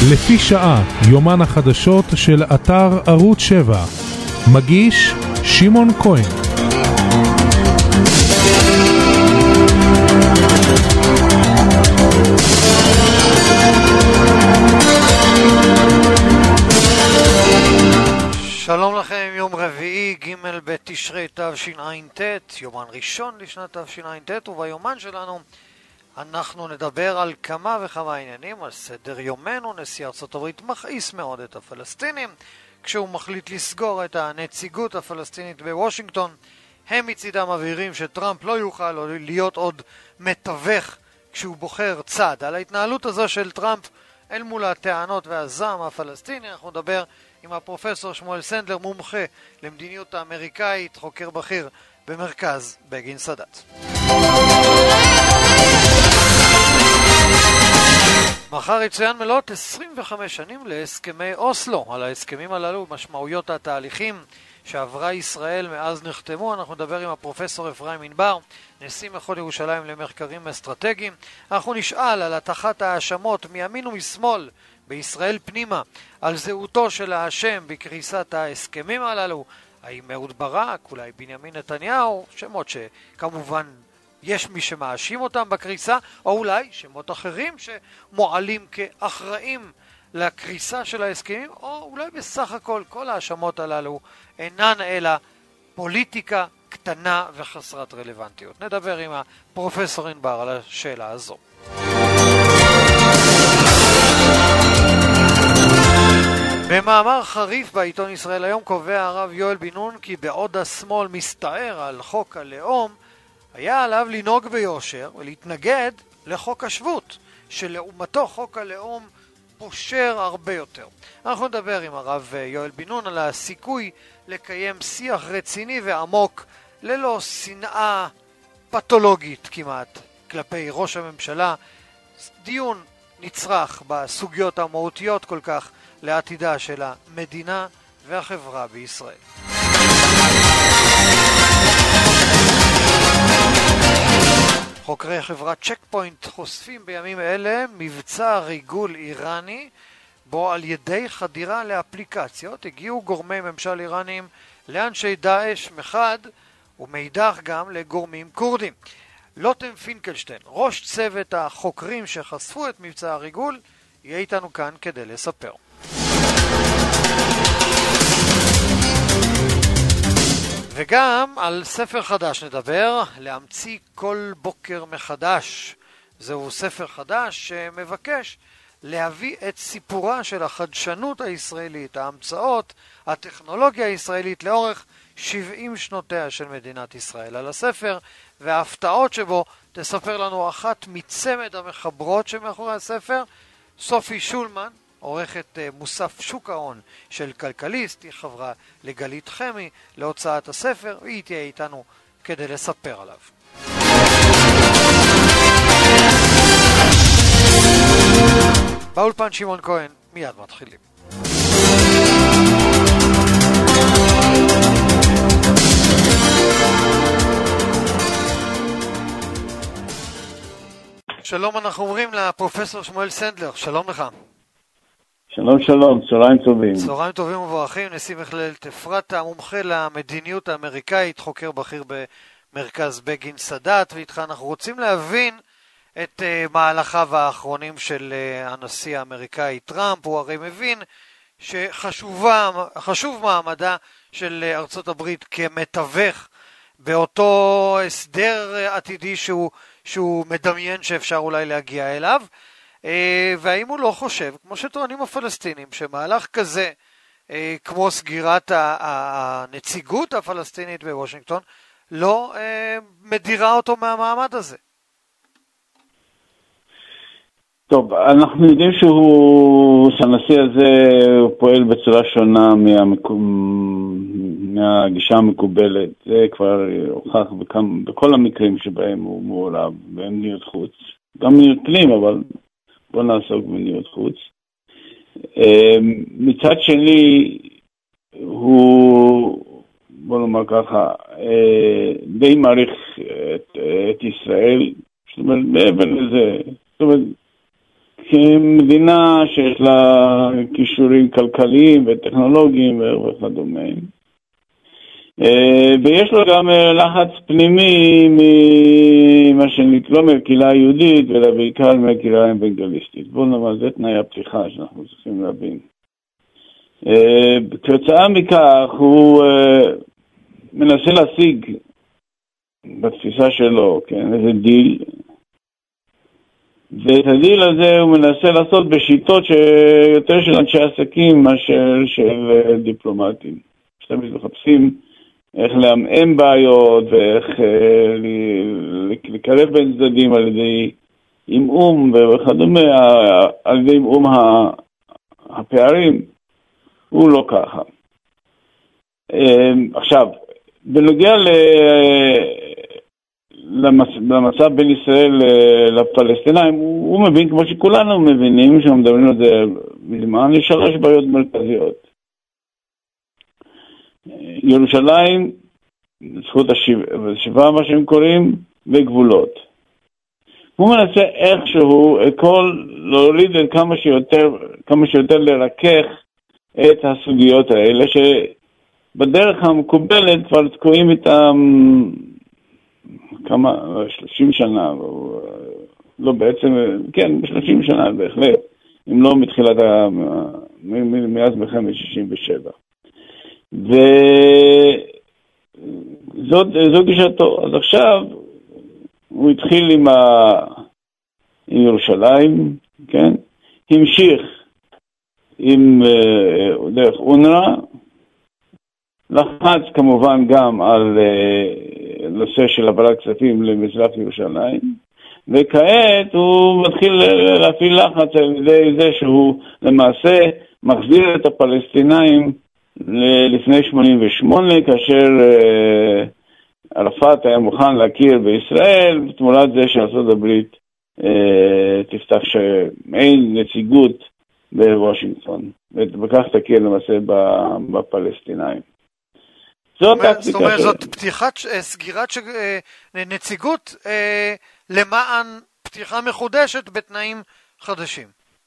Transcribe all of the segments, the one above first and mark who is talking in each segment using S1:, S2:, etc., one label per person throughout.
S1: לפי שעה, יומן החדשות של אתר ערוץ 7. מגיש שמעון כהן.
S2: שלום לכם, יום רביעי, ג' בתשרי תשע"ט, יומן ראשון לשנת תשע"ט, וביומן שלנו אנחנו נדבר על כמה וכמה עניינים. על סדר יומנו נשיא ארצות הברית מכעיס מאוד את הפלסטינים כשהוא מחליט לסגור את הנציגות הפלסטינית בוושינגטון. הם מצידם מבהירים שטראמפ לא יוכל להיות עוד מתווך כשהוא בוחר צד. על ההתנהלות הזו של טראמפ אל מול הטענות והזעם הפלסטיני אנחנו נדבר עם הפרופסור שמואל סנדלר, מומחה למדיניות האמריקאית, חוקר בכיר במרכז בגין סאדאת. מחר יצוין מלאות 25 שנים להסכמי אוסלו. על ההסכמים הללו משמעויות התהליכים שעברה ישראל מאז נחתמו אנחנו נדבר עם הפרופסור אפרים ענבר, נשיא מכון ירושלים למחקרים אסטרטגיים. אנחנו נשאל על הטחת האשמות מימין ומשמאל בישראל פנימה על זהותו של האשם בקריסת ההסכמים הללו. האם אהוד ברק, אולי בנימין נתניהו, שמות שכמובן יש מי שמאשים אותם בקריסה, או אולי שמות אחרים שמועלים כאחראים לקריסה של ההסכמים, או אולי בסך הכל כל האשמות הללו אינן אלא פוליטיקה קטנה וחסרת רלוונטיות. נדבר עם הפרופסור ענבר על השאלה הזו. במאמר חריף בעיתון ישראל היום קובע הרב יואל בן נון כי בעוד השמאל מסתער על חוק הלאום, היה עליו לנהוג ביושר ולהתנגד לחוק השבות, שלעומתו חוק הלאום פושר הרבה יותר. אנחנו נדבר עם הרב יואל בן נון על הסיכוי לקיים שיח רציני ועמוק ללא שנאה פתולוגית כמעט כלפי ראש הממשלה, דיון נצרך בסוגיות המהותיות כל כך לעתידה של המדינה והחברה בישראל. חוקרי חברת צ'ק פוינט חושפים בימים אלה מבצע ריגול איראני בו על ידי חדירה לאפליקציות הגיעו גורמי ממשל איראנים לאנשי דאעש מחד ומידך גם לגורמים קורדים. לוטם פינקלשטיין, ראש צוות החוקרים שחשפו את מבצע הריגול, יהיה איתנו כאן כדי לספר. וגם על ספר חדש נדבר, להמציא כל בוקר מחדש. זהו ספר חדש שמבקש להביא את סיפורה של החדשנות הישראלית, ההמצאות, הטכנולוגיה הישראלית לאורך 70 שנותיה של מדינת ישראל. על הספר וההפתעות שבו תספר לנו אחת מצמד המחברות שמאחורי הספר, סופי שולמן, עורכת מוסף שוק ההון של כלכליסט, היא חברה לגלית חמי להוצאת הספר, והיא תהיה איתנו כדי לספר עליו. באולפן שמעון כהן, מיד מתחילים. שלום, אנחנו אומרים לפרופסור שמואל סנדלר, שלום לך.
S3: שלום שלום, צהריים טובים.
S2: צהריים טובים ומברכים, נשיא מכללת אפרת, המומחה למדיניות האמריקאית, חוקר בכיר במרכז בגין סאדאת, ואיתך אנחנו רוצים להבין את מהלכיו האחרונים של הנשיא האמריקאי טראמפ. הוא הרי מבין שחשוב מעמדה של ארצות הברית כמתווך באותו הסדר עתידי שהוא מדמיין שאפשר אולי להגיע אליו. והאם הוא לא חושב, כמו שטוענים הפלסטינים, שמהלך כזה, כמו סגירת הנציגות הפלסטינית בוושינגטון, לא מדירה אותו מהמעמד הזה?
S3: טוב, אנחנו יודעים שהנשיא הזה פועל בצורה שונה מהגישה המקובלת. זה כבר הוכח בכל המקרים שבהם הוא מעורב, במדיניות חוץ. גם מדיניות פנים, אבל בוא נעסוק במדיניות חוץ. מצד שני, הוא, בוא נאמר ככה, די מעריך את ישראל. זאת אומרת, מעבר לזה, זאת אומרת, כמדינה שיש לה קישורים כלכליים וטכנולוגיים וכדומה. ויש לו גם לחץ פנימי ממה שנקרא מהקהילה היהודית, ובעיקר מהקהילה האוונגליסטית. בואו נאמר, זה תנאי הפתיחה שאנחנו צריכים להבין. כתוצאה מכך הוא מנסה להשיג בתפיסה שלו, כן, איזה דיל, ואת הדיל הזה הוא מנסה לעשות בשיטות יותר של אנשי עסקים מאשר של דיפלומטים. שתמיד מחפשים איך להמאם בעיות ואיך לקרב בין צדדים על ידי אימום וכדומה, על ידי אימום הפערים. הוא לא ככה. עכשיו, בנוגע למצב בין ישראל לפלסטינאים, הוא מבין, כמו שכולנו מבינים, שמדברים על זה מזמן, יש 3 בעיות מרכזיות. ירושלים, זכות השיבה, מה שהם קוראים, וגבולות. הוא מנסה איכשהו להוריד כמה שיותר לרכך את הסוגיות האלה, שבדרך המקובלת כבר תקועים איתם 30 שנה, לא בעצם, כן, 30 שנה בהחלט, אם לא מתחילת, מאז מלחמת 67. וזאת גישתו. אז עכשיו הוא התחיל עם ירושלים, כן? המשיך עם דרך אונר"א, לחץ כמובן גם על נושא של העברת כספים למזרח ירושלים, וכעת הוא מתחיל להפעיל לחץ על ידי זה שהוא למעשה מחזיר את הפלסטינאים לפני 88, כאשר ערפאת היה מוכן להכיר בישראל, תמורת זה שארצות הברית תפתח מעין נציגות בוושינגטון, וכך תכיר למעשה בפלסטינאים. זאת
S2: פתיחת, סגירת נציגות למען פתיחה מחודשת בתנאים חדשים.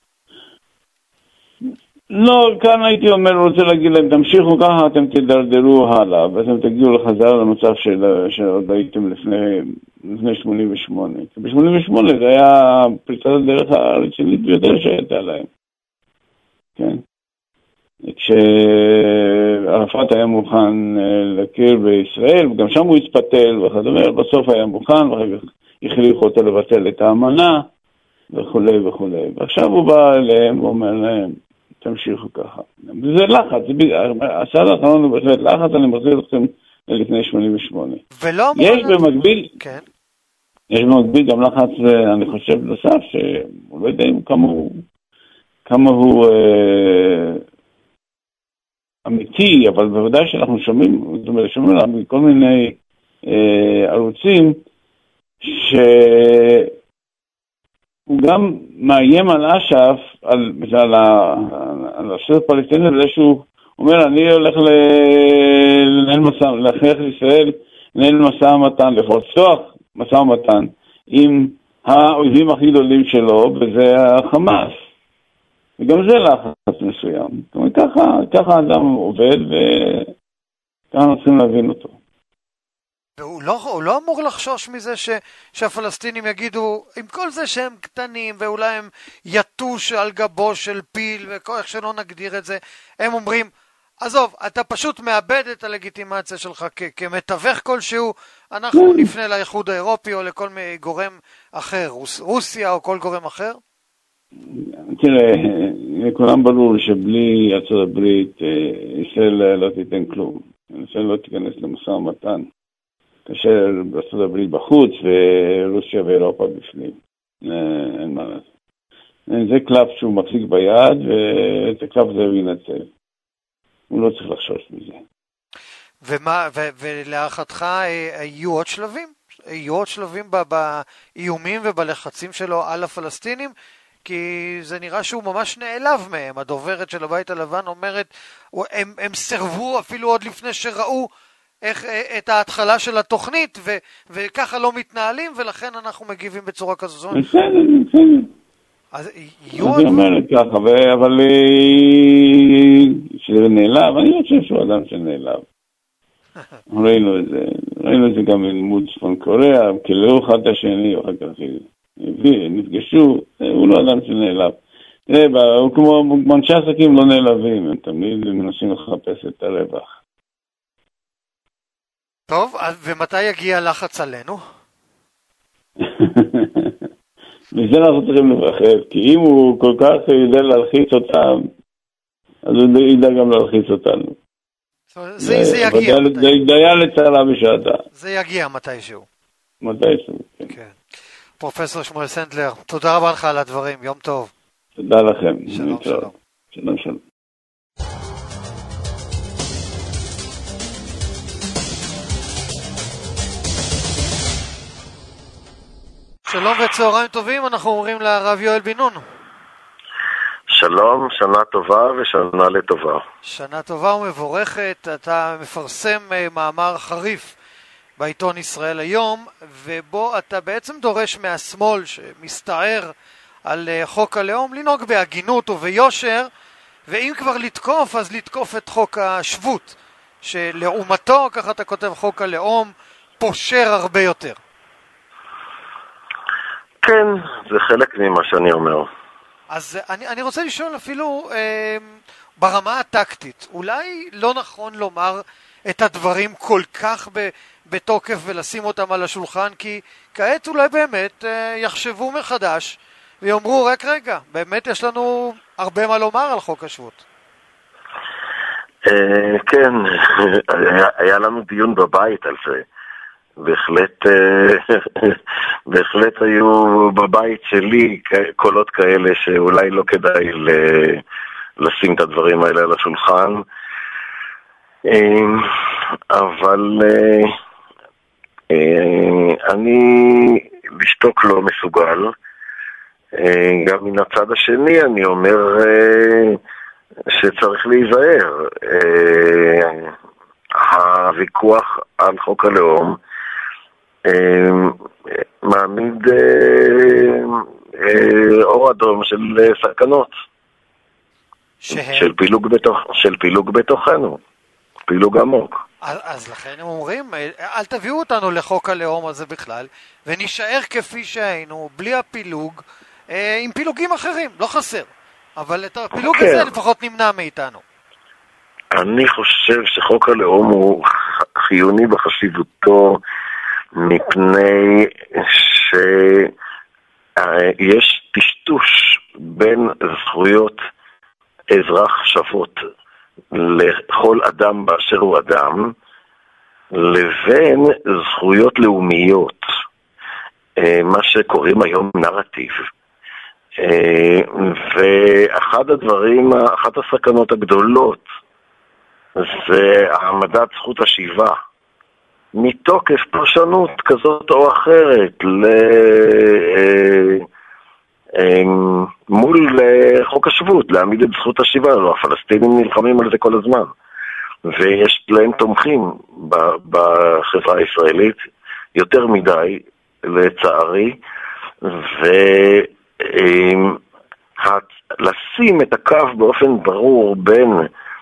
S3: לא, כאן הייתי רוצה להגיד להם, תמשיכו ככה, אתם תדרדרו הלאה, ואתם תגיעו לחזרה למצב שעוד הייתם לפני 88. ב-88 זה היה פריצת הדרך הרצינית ביותר שהייתה להם. כן. כשערפאת היה מוכן להכיר בישראל, וגם שם הוא התפתל וכדומה, בסוף היה מוכן, ואחר כך הכריחו אותו לבטל את האמנה, וכו' וכו'. ועכשיו הוא בא אליהם ואומר להם, תמשיכו ככה. זה לחץ, הצעד האחרון הוא בהחלט לחץ, אני מחזיר אתכם לפני 88. יש במקביל, כן. יש במקביל גם לחץ, אני חושב נוסף, שהוא לא יודע כמה הוא אמיתי, אבל בוודאי שאנחנו שומעים, זאת אומרת, שומעים עליו מכל מיני ערוצים, שהוא גם מאיים על אש"ף, על הסרט פלסטיני, זה שהוא אומר, אני הולך להכריח לישראל, לנהל משא ומתן, לפתוח משא ומתן, עם האויבים הכי גדולים שלו, וזה החמאס. וגם זה לחץ מסוים. זאת אומרת, ככה האדם עובד, וככה אנחנו צריכים להבין אותו.
S2: והוא לא אמור לחשוש מזה שהפלסטינים יגידו, עם כל זה שהם קטנים, ואולי הם יתוש על גבו של פיל, ואיך שלא נגדיר את זה, הם אומרים, עזוב, אתה פשוט מאבד את הלגיטימציה שלך כמתווך כלשהו, אנחנו נפנה לאיחוד האירופי או לכל גורם אחר, רוסיה או כל גורם אחר?
S3: תראה, לכולם ברור שבלי ארצות הברית ישראל לא תיתן כלום. ישראל לא תיכנס למשא ומתן. כאשר ארצות הברית בחוץ ורוסיה ואירופה בפנים. אין מה לעשות. זה קלף שהוא מחזיק ביד, ואת הקלף הזה הוא ינצל. הוא לא צריך לחשוש מזה.
S2: ולהערכתך יהיו עוד שלבים? יהיו עוד שלבים באיומים ובלחצים שלו על הפלסטינים? כי זה נראה שהוא ממש נעלב מהם. הדוברת של הבית הלבן אומרת, הם סרבו אפילו עוד לפני שראו את ההתחלה של התוכנית, וככה לא מתנהלים, ולכן אנחנו מגיבים בצורה כזו. אז
S3: היא אומרת ככה, אבל שזה נעלב, אני חושב שהוא אדם שנעלב. ראינו את זה גם בלימוד צפון קוריאה, קיללו אחד את השני, אחר כך נפגשו, הוא לא אדם שנעלב. הוא כמו אנשי עסקים לא נעלבים, הם תמיד מנסים לחפש את הרווח.
S2: טוב, ומתי יגיע לחץ עלינו?
S3: בזה אנחנו צריכים לבחר, כי אם הוא כל כך יודע להלחיץ אותם, אז הוא ידע גם להלחיץ אותנו.
S2: זה יגיע.
S3: זה ידע לצערה בשעתה.
S2: זה יגיע מתישהו.
S3: מתישהו,
S2: כן. פרופסור שמואל סנדלר, תודה רבה לך על הדברים, יום טוב.
S3: תודה לכם.
S2: שלום, שלום.
S3: שלום, שלום.
S2: שלום וצהריים טובים, אנחנו אומרים לרב יואל בן נון.
S4: שלום, שנה טובה ושנה לטובה.
S2: שנה טובה ומבורכת, אתה מפרסם מאמר חריף בעיתון ישראל היום, ובו אתה בעצם דורש מהשמאל שמסתער על חוק הלאום לנהוג בהגינות וביושר, ואם כבר לתקוף, אז לתקוף את חוק השבות, שלעומתו, ככה אתה כותב, חוק הלאום פושר הרבה יותר.
S4: כן, זה חלק ממה שאני אומר.
S2: אז אני רוצה לשאול אפילו ברמה הטקטית, אולי לא נכון לומר את הדברים כל כך בתוקף ולשים אותם על השולחן, כי כעת אולי באמת יחשבו מחדש ויאמרו, רגע, באמת יש לנו הרבה מה לומר על חוק השבות.
S4: כן, היה לנו דיון בבית על זה. בהחלט היו בבית שלי קולות כאלה שאולי לא כדאי לשים את הדברים האלה על השולחן, אבל אני לשתוק לא מסוגל. גם מן הצד השני אני אומר שצריך להיזהר. הוויכוח על חוק הלאום מעמיד אור אדום של סכנות, של פילוג בתוכנו, פילוג עמוק.
S2: אז לכן הם אומרים, אל תביאו אותנו לחוק הלאום הזה בכלל, ונשאר כפי שהיינו, בלי הפילוג, עם פילוגים אחרים, לא חסר, אבל את הפילוג הזה לפחות נמנע מאיתנו.
S4: אני חושב שחוק הלאום הוא חיוני בחשיבותו, מפני שיש טשטוש בין זכויות אזרח שוות לכל אדם באשר הוא אדם, לבין זכויות לאומיות, מה שקוראים היום נרטיב. אחת הסכנות הגדולות זה העמדת זכות השיבה מתוקף פרשנות כזאת או אחרת מול חוק השבות, להעמיד את זכות השיבה. הפלסטינים נלחמים על זה כל הזמן, ויש להם תומכים בחברה הישראלית יותר מדי לצערי, ולשים את הקו באופן ברור בין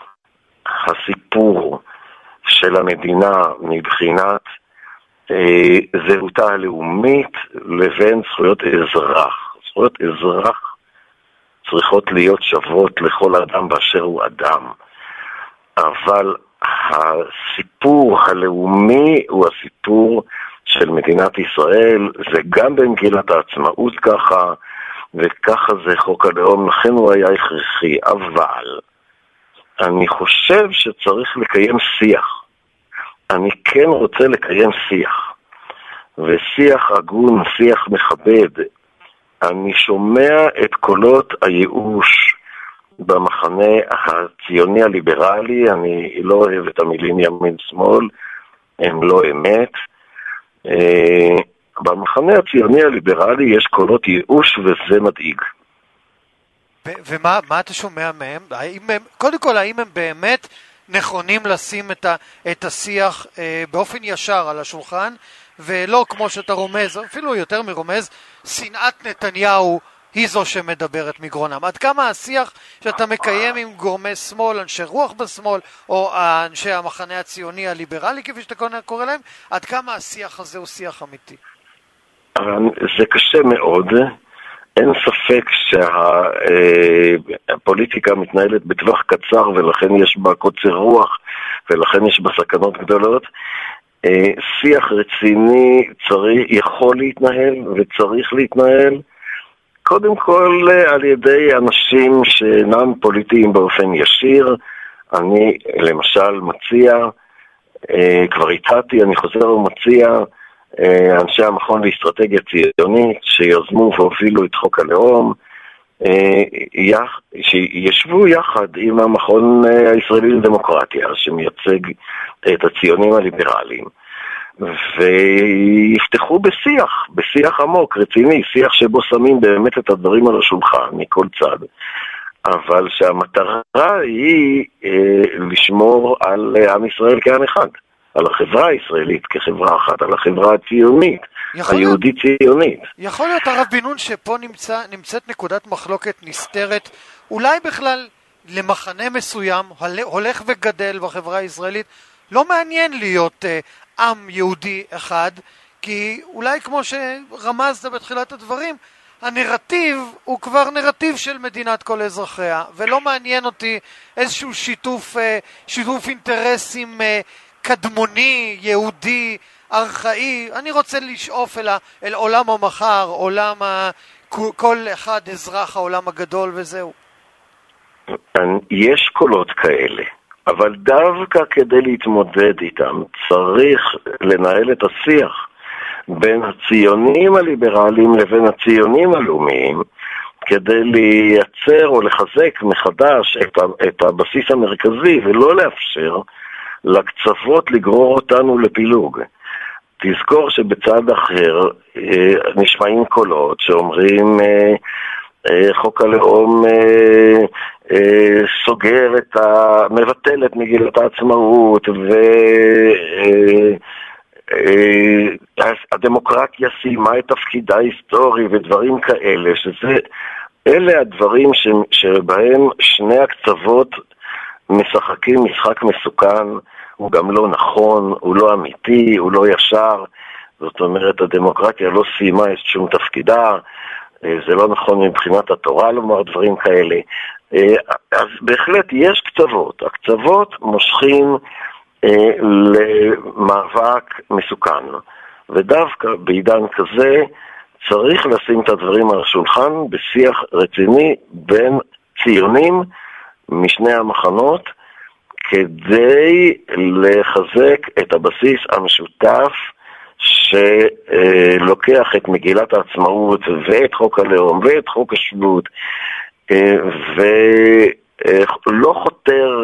S4: הסיפור של המדינה מבחינת זהותה הלאומית לבין זכויות אזרח. זכויות אזרח צריכות להיות שוות לכל אדם באשר הוא אדם, אבל הסיפור הלאומי הוא הסיפור של מדינת ישראל, זה גם במגילת העצמאות ככה, וככה זה חוק הלאום, לכן הוא היה הכרחי. אבל אני חושב שצריך לקיים שיח. אני כן רוצה לקיים שיח, ושיח הגון, שיח מכבד. אני שומע את קולות הייאוש במחנה הציוני הליברלי, אני לא אוהב את המילים ימין שמאל, הם לא אמת. במחנה הציוני הליברלי יש קולות ייאוש, וזה מדאיג.
S2: ומה אתה שומע מהם? קודם כל, האם הם באמת נכונים לשים את השיח באופן ישר על השולחן, ולא כמו שאתה רומז, אפילו יותר מרומז, שנאת נתניהו היא זו שמדברת מגרונם. עד כמה השיח שאתה מקיים עם גורמי שמאל, אנשי רוח בשמאל, או אנשי המחנה הציוני הליברלי, כפי שאתה קורא להם, עד כמה השיח הזה הוא שיח אמיתי?
S4: זה קשה מאוד. אין ספק שהפוליטיקה מתנהלת בטווח קצר, ולכן יש בה קוצר רוח, ולכן יש בה סכנות גדולות. שיח רציני יכול להתנהל וצריך להתנהל קודם כל על ידי אנשים שאינם פוליטיים באופן ישיר. אני למשל מציע, כבר הצעתי, אני חוזר ומציע, אנשי המכון לאסטרטגיה ציונית שיזמו והובילו את חוק הלאום, שישבו יחד עם המכון הישראלי לדמוקרטיה שמייצג את הציונים הליברליים, ויפתחו בשיח עמוק, רציני, שיח שבו שמים באמת את הדברים על השולחן מכל צד, אבל שהמטרה היא לשמור על עם ישראל כעם אחד, על החברה הישראלית כחברה אחת, על החברה הציונית, היהודית ציונית.
S2: יכול להיות הרב בן נון שפה נמצאת נקודת מחלוקת נסתרת, אולי בכלל למחנה מסוים הולך וגדל בחברה הישראלית, לא מעניין להיות עם יהודי אחד, כי אולי כמו שרמזת בתחילת הדברים, הנרטיב הוא כבר נרטיב של מדינת כל אזרחיה, ולא מעניין אותי איזשהו שיתוף אינטרסים קדמוני, יהודי, ארכאי. אני רוצה לשאוף אל עולם המחר, עולם כל אחד אזרח העולם הגדול וזהו.
S4: יש קולות כאלה, אבל דווקא כדי להתמודד איתם צריך לנהל את השיח בין הציונים הליברליים לבין הציונים הלאומיים, כדי לייצר או לחזק מחדש את הבסיס המרכזי, ולא לאפשר לקצוות לגרור אותנו לפילוג. תזכור שבצד אחר נשמעים קולות שאומרים חוק הלאום סוגר מבטל את מגילת העצמאות, והדמוקרטיה סיימה את תפקידה ההיסטורי ודברים כאלה, אלה הדברים שבהם שני הקצוות משחקים משחק מסוכן. הוא גם לא נכון, הוא לא אמיתי, הוא לא ישר. זאת אומרת, הדמוקרטיה לא סיימה את שום תפקידה, זה לא נכון מבחינת התורה לומר דברים כאלה. אז בהחלט יש קצוות. הקצוות מושכים למאבק מסוכן, ודווקא בעידן כזה צריך לשים את הדברים על השולחן בשיח רציני בין ציונים משני המחנות, כדי לחזק את הבסיס המשותף שלוקח את מגילת העצמאות ואת חוק הלאום ואת חוק השבות, ולא חותר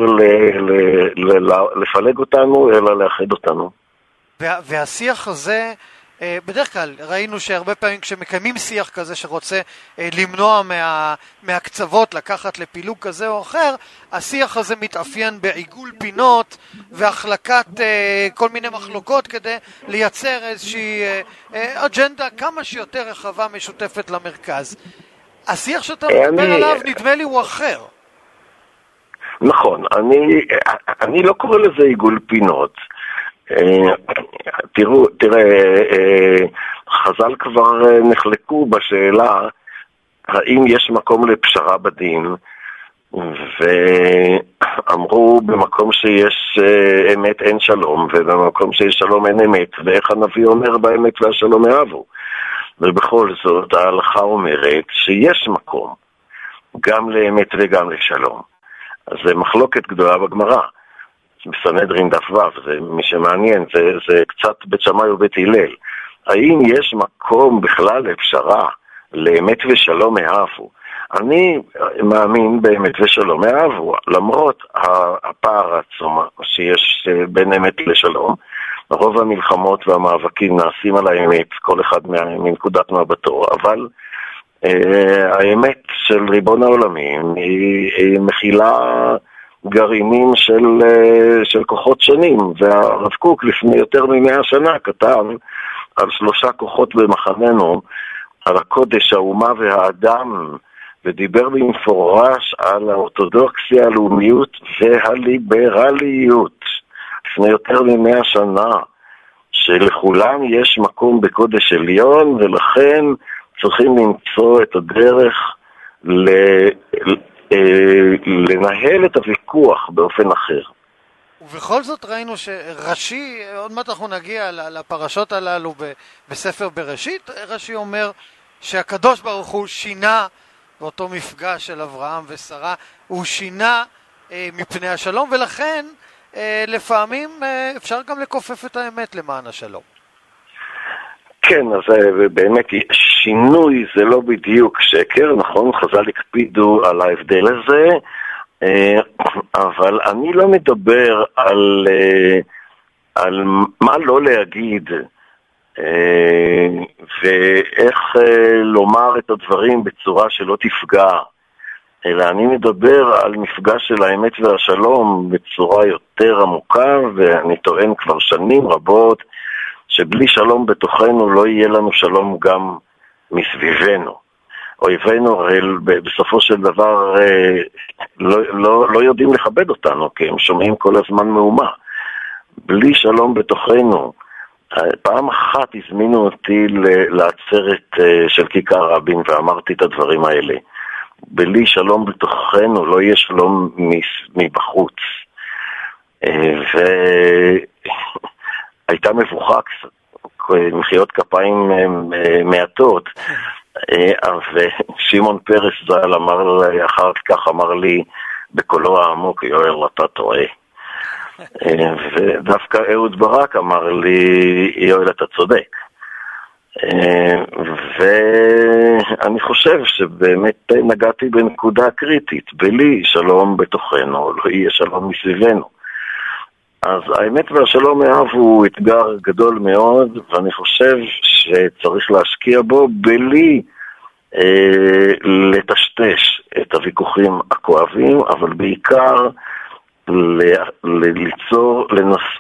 S4: לפלג אותנו, אלא לאחד אותנו.
S2: והשיח הזה, בדרך כלל ראינו שהרבה פעמים כשמקיימים שיח כזה שרוצה למנוע מהקצוות לקחת לפילוג כזה או אחר, השיח הזה מתאפיין בעיגול פינות והחלקת כל מיני מחלוקות כדי לייצר איזושהי אג'נדה כמה שיותר רחבה משותפת למרכז. השיח שאתה מדבר עליו נדמה לי הוא אחר.
S4: נכון, אני לא קורא לזה עיגול פינות. תראה, חז"ל כבר נחלקו בשאלה האם יש מקום לפשרה בדין, ואמרו במקום שיש אמת אין שלום, ובמקום שיש שלום אין אמת, ואיך הנביא אומר באמת והשלום אהבו. ובכל זאת ההלכה אומרת שיש מקום גם לאמת וגם לשלום. אז זה מחלוקת גדולה בגמרא, בסנהדרין דף ו', זה מי שמעניין, זה קצת בית שמאי ובית הלל. האם יש מקום בכלל לפשרה לאמת ושלום אהבו? אני מאמין באמת ושלום אהבו, למרות הפער העצום שיש בין אמת לשלום. רוב המלחמות והמאבקים נעשים על האמת, כל אחד מנקודת מבטו, אבל האמת של ריבון העולמים היא מכילה גרעינים של כוחות שונים, והרב קוק לפני יותר מ100 שנה כתב על 3 כוחות במחננו, על הקודש, האומה והאדם, ודיבר במפורש על האורתודוקסיה, הלאומיות והליברליות לפני יותר מ100 שנה, שלכולם יש מקום בקודש עליון, ולכן צריכים למצוא את הדרך לנהל את הוויכוח באופן אחר.
S2: ובכל זאת ראינו שרש"י, עוד מעט אנחנו נגיע לפרשות הללו בספר בראשית, רש"י אומר שהקדוש ברוך הוא שינה באותו מפגש של אברהם ושרה, הוא שינה מפני השלום, ולכן לפעמים אפשר גם לקופף את האמת למען השלום.
S4: כן, אז באמת שינוי זה לא בדיוק שקר, נכון? חז"ל הקפידו על ההבדל הזה, אבל אני לא מדבר על מה לא להגיד ואיך לומר את הדברים בצורה שלא תפגע, אלא אני מדבר על מפגש של האמת והשלום בצורה יותר עמוקה, ואני טוען כבר שנים רבות שבלי שלום בתוכנו לא יהיה לנו שלום גם מסביבנו. אויבינו בסופו של דבר לא יודעים לכבד אותנו, כי הם שומעים כל הזמן מהומה. בלי שלום בתוכנו, פעם אחת הזמינו אותי לעצרת של כיכר רבין ואמרתי את הדברים האלה. בלי שלום בתוכנו לא יהיה שלום מבחוץ. והייתה מבוכה קצת, מחיאות כפיים מעטות, ושמעון פרס ז"ל אחר כך אמר לי בקולו העמוק, יואל, אתה טועה. ודווקא אהוד ברק אמר לי, יואל, אתה צודק. ואני חושב שבאמת נגעתי בנקודה קריטית, בלי שלום בתוכנו לא יהיה שלום מסביבנו. אז האמת והשלום מאב הוא אתגר גדול מאוד, ואני חושב שצריך להשקיע בו בלי לטשטש את הוויכוחים הכואבים, אבל בעיקר ליצור,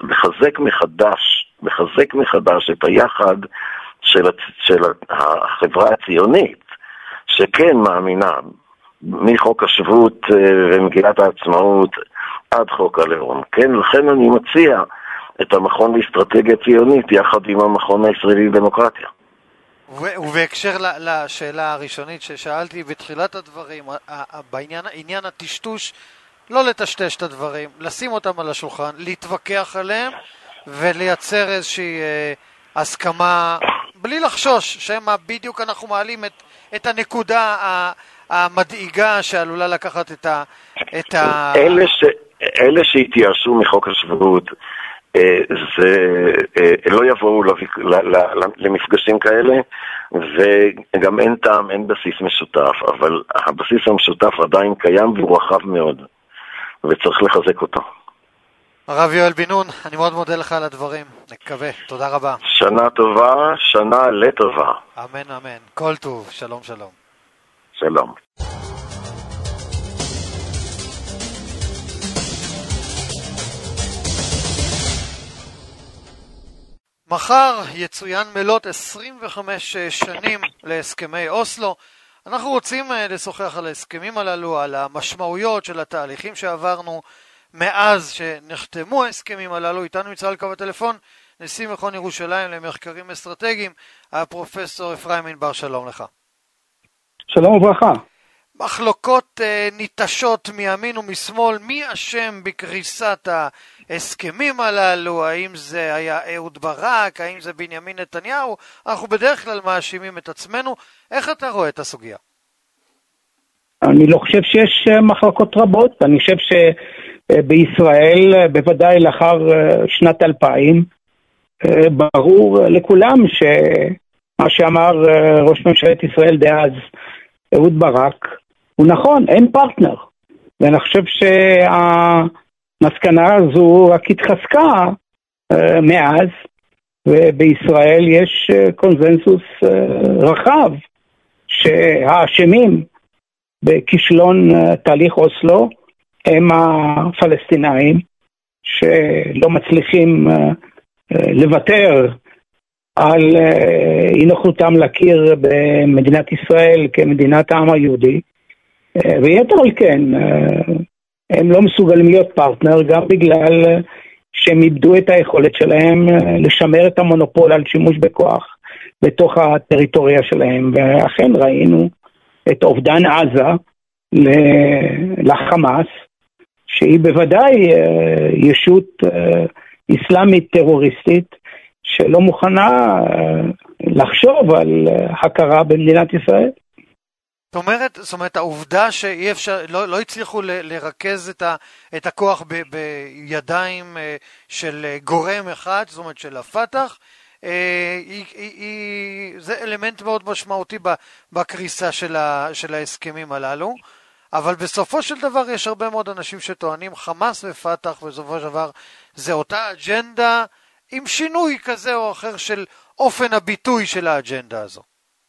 S4: לחזק מחדש את היחד של החברה הציונית, שכן מאמינה מחוק השבות ומגילת העצמאות עד חוק הלאום. כן, לכן אני מציע את המכון לאסטרטגיה ציונית יחד עם המכון הישראלי לדמוקרטיה.
S2: ובהקשר לשאלה הראשונית ששאלתי בתחילת הדברים, בעניין הטשטוש, לא לטשטש את הדברים, לשים אותם על השולחן, להתווכח עליהם ולייצר איזושהי הסכמה בלי לחשוש שמה בדיוק אנחנו מעלים את הנקודה המדאיגה שעלולה לקחת את
S4: אלה שהתייאשו מחוק השבות לא יבואו למפגשים כאלה, וגם אין טעם, אין בסיס משותף, אבל הבסיס המשותף עדיין קיים והוא רחב מאוד וצריך לחזק אותו.
S2: הרב יואל בן נון, אני מאוד מודה לך על הדברים, נקווה, תודה רבה.
S4: שנה טובה, שנה לטובה.
S2: אמן אמן, כל טוב, שלום שלום.
S4: שלום.
S2: מחר יצוין מלאת 25 שנים להסכמי אוסלו. אנחנו רוצים לשוחח על ההסכמים הללו, על המשמעויות של התהליכים שעברנו מאז שנחתמו ההסכמים הללו. איתנו נמצא על קו הטלפון נשיא מכון ירושלים למחקרים אסטרטגיים, הפרופסור אפרים ענבר, שלום לך.
S5: שלום וברכה.
S2: מחלוקות ניטשות מימין ומשמאל, מי אשם בקריסת ההסכמים הללו? האם זה היה אהוד ברק? האם זה בנימין נתניהו? אנחנו בדרך כלל מאשימים את עצמנו. איך אתה רואה את הסוגיה?
S5: אני לא חושב שיש מחלוקות רבות. אני חושב שבישראל, בוודאי לאחר שנת 2000, ברור לכולם שמה שאמר ראש ממשלת ישראל דאז, אהוד ברק, הוא נכון, אין פרטנר. ואני חושב שהמסקנה הזו רק התחזקה מאז, ובישראל יש קונזנזוס רחב שהאשמים בכישלון תהליך אוסלו הם הפלסטינאים שלא מצליחים לוותר על אי נוכלותם להכיר במדינת ישראל כמדינת העם היהודי, ויתר על כן, הם לא מסוגלים להיות פרטנר גם בגלל שהם איבדו את היכולת שלהם לשמר את המונופול על שימוש בכוח בתוך הטריטוריה שלהם, ואכן ראינו את אובדן עזה לחמאס, שהיא בוודאי ישות אסלאמית טרוריסטית שלא מוכנה לחשוב על הכרה במדינת ישראל.
S2: זאת אומרת, העובדה שאי אפשר, לא הצליחו לרכז את הכוח בידיים של גורם אחד, זאת אומרת של הפתח, זה אלמנט מאוד משמעותי בקריסה של ההסכמים הללו, אבל בסופו של דבר יש הרבה מאוד אנשים שטוענים חמאס ופתח, ובסופו של דבר זה אותה אג'נדה עם שינוי כזה או אחר של אופן הביטוי של האג'נדה הזו.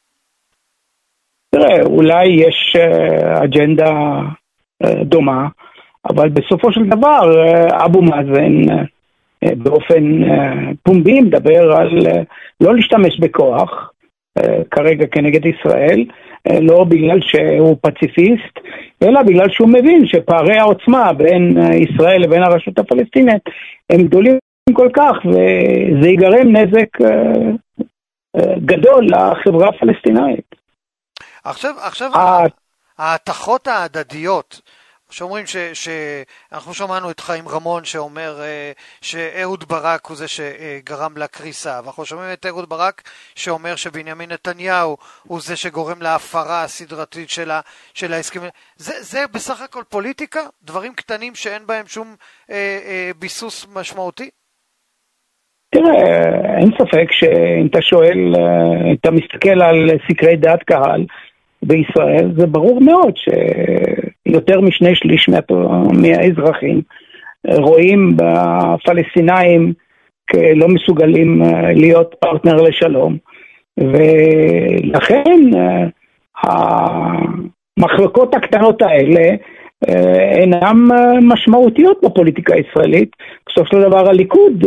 S5: תראה, אולי יש אג'נדה דומה, אבל בסופו של דבר אבו מאזן באופן פומבי מדבר על לא להשתמש בכוח כרגע כנגד ישראל, לא בגלל שהוא פציפיסט, אלא בגלל שהוא מבין שפערי העוצמה בין ישראל לבין הרשות הפלסטינית הם גדולים כל כך, וזה יגרם נזק גדול לחברה הפלסטינאית.
S2: עכשיו ההתחות ההדדיות, שאומרים אנחנו שמענו את חיים רמון שאומר שאהוד ברק הוא זה שגרם לקריסה, ואנחנו שומעים את אהוד ברק שאומר שבנימין נתניהו הוא זה שגורם להפרה הסדרתית של ההסכם. זה בסך הכל פוליטיקה? דברים קטנים שאין בהם שום ביסוס משמעותי?
S5: תראה, אין ספק שאם אתה שואל, אתה מסתכל על סקרי דעת קהל בישראל, זה ברור מאוד שיותר משני שליש מהאזרחים רואים בפלסטינאים כלא מסוגלים להיות פרטנר לשלום, ולכן המחלוקות הקטנות האלה אינן משמעותיות בפוליטיקה הישראלית. בסוף של דבר הליכוד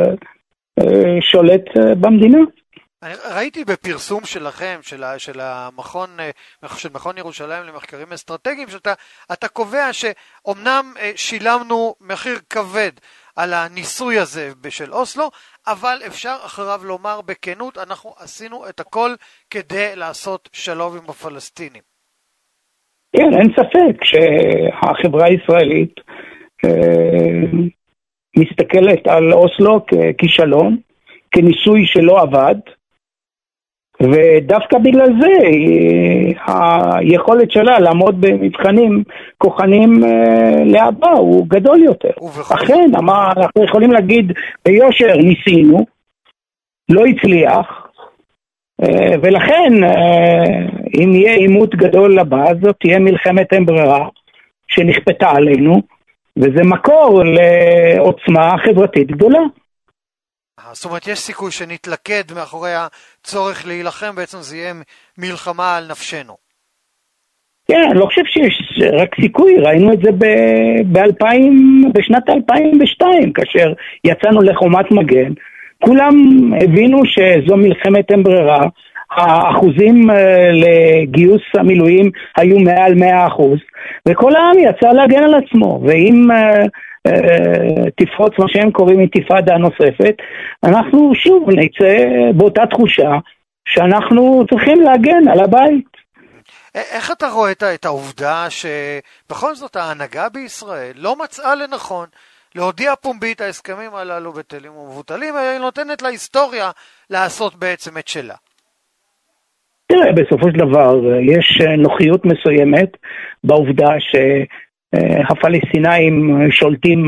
S5: שולט במדינה.
S2: ראיתי בפרסום שלכם, של מכון ירושלים למחקרים אסטרטגיים, שאתה קובע שאומנם שילמנו מחיר כבד על הניסוי הזה של אוסלו, אבל אפשר אחריו לומר בכנות, אנחנו עשינו את הכל כדי לעשות שלום עם הפלסטינים.
S5: כן, אין ספק שהחברה הישראלית מסתכלת על אוסלו ככישלון, כניסוי שלא עבד, ודווקא בגלל זה היכולת שלה לעמוד במבחנים כוחנים להבא הוא גדול יותר. אכן, אנחנו יכולים להגיד ביושר ניסינו, לא הצליח, ולכן אם יהיה עימות גדול לבא, זאת תהיה מלחמת אין ברירה שנכפתה עלינו, וזה מקור לעוצמה חברתית גדולה.
S2: זאת אומרת, יש סיכוי שנתלכד מאחורי הצורך להילחם, בעצם זה יהיה מלחמה על נפשנו.
S5: כן, אני לא חושב שיש רק סיכוי, ראינו את זה בשנת 2002, כאשר יצאנו לחומת מגן, כולם הבינו שזו מלחמת אין ברירה, האחוזים לגיוס המילואים היו מעל 100%, וכל העם יצא להגן על עצמו, ואם תפרוץ מה שהם קוראים אינתיפאדה נוספת, אנחנו שוב נצא באותה תחושה שאנחנו צריכים להגן על הבית.
S2: איך אתה רואה את העובדה שבכל זאת ההנהגה בישראל לא מצאה לנכון להודיע פומבית ההסכמים הללו בטלים ומבוטלים, היא נותנת להיסטוריה לעשות בעצם את שלה?
S5: תראה, בסופו של דבר יש נוחיות מסוימת בעובדה שהפלסטינאים שולטים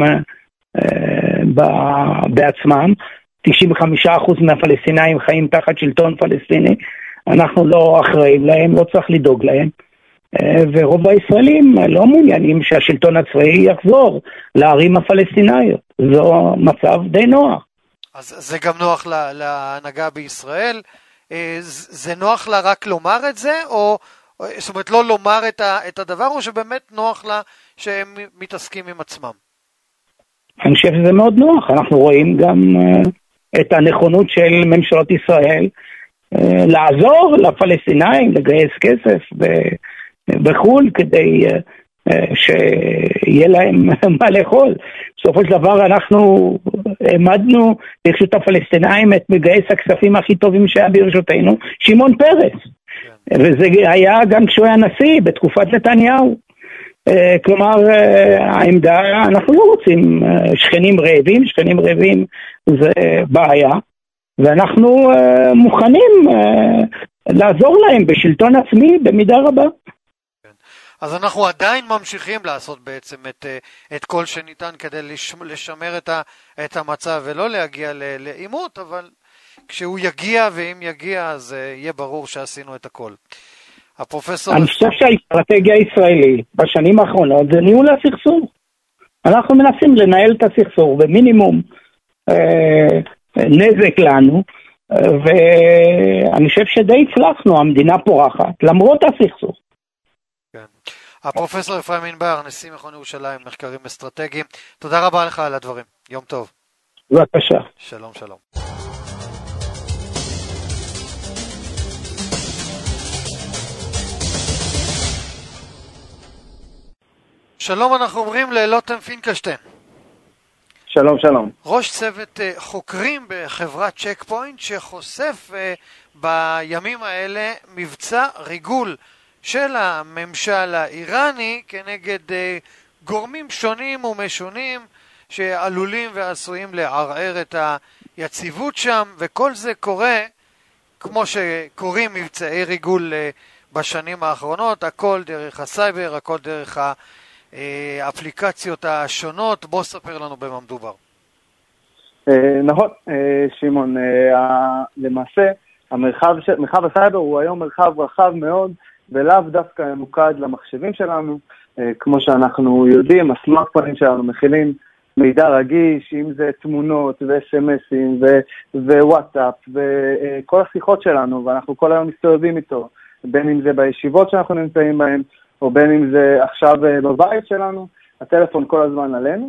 S5: בעצמם, 95% מהפלסטינאים חיים תחת שלטון פלסטיני, אנחנו לא אחראים להם, לא צריך לדאוג להם, ורוב הישראלים לא מעוניינים שהשלטון הצבאי יחזור לערים הפלסטינאיות. זו מצב די נוח.
S2: אז זה גם נוח להנהגה בישראל? זה נוח לה רק לומר את זה, או זאת אומרת לא לומר את הדבר, או שבאמת נוח לה שהם מתעסקים עם עצמם?
S5: אני חושב שזה מאוד נוח. אנחנו רואים גם את הנכונות של ממשלות ישראל לעזור לפלסטינאים, לגייס כסף בחו"ל כדי שיהיה להם מה לאכול. בסופו של דבר אנחנו העמדנו לרשות הפלסטינאים את מגייס הכספים הכי טובים שהיה ברשותנו, שמעון פרס. וזה היה גם כשהוא היה נשיא בתקופת נתניהו. כלומר, העמדה, אנחנו לא רוצים שכנים רעבים זה בעיה, ואנחנו מוכנים לעזור להם בשלטון עצמי במידה רבה.
S2: אז אנחנו עדיין ממשיכים לעשות בעצם את כל שניתן כדי לשמר את המצב ולא להגיע לעימות, אבל כשהוא יגיע, ואם יגיע, אז יהיה ברור שעשינו את הכל.
S5: אני חושב שהאסטרטגיה הישראלית בשנים האחרונות זה ניהול הסכסוך. אנחנו מנסים לנהל את הסכסוך במינימום נזק לנו, ואני חושב שדי הצלחנו, המדינה פורחת, למרות הסכסוך.
S2: כן. הפרופסור אפרים ענבר, נשיא מכון ירושלים, מחקרים אסטרטגיים, תודה רבה לך על הדברים. יום טוב.
S5: בבקשה.
S2: שלום, שלום. שלום, אנחנו אומרים ללוטם פינקלשטיין.
S6: שלום, שלום.
S2: ראש צוות חוקרים בחברת צ'ק פוינט שחושף בימים האלה מבצע ריגול של הממשל האיראני כנגד גורמים שונים ומשונים שעלולים ועשויים לערער את היציבות שם, וכל זה קורה כמו שקוראים מבצעי ריגול בשנים האחרונות, הכל דרך הסייבר, הכל דרך האפליקציות השונות. בוא ספר לנו במה מדובר.
S6: נכון, שמעון, למעשה מרחב הסייבר הוא היום מרחב רחב מאוד ולאו דווקא ממוקד למחשבים שלנו. כמו שאנחנו יודעים, הסמארטפונים שלנו מכילים מידע רגיש, אם זה תמונות ו-SMSים ווואטסאפ וכל השיחות שלנו, ואנחנו כל היום מסתובבים איתו, בין אם זה בישיבות שאנחנו נמצאים בהן, או בין אם זה עכשיו בבית שלנו, הטלפון כל הזמן עלינו,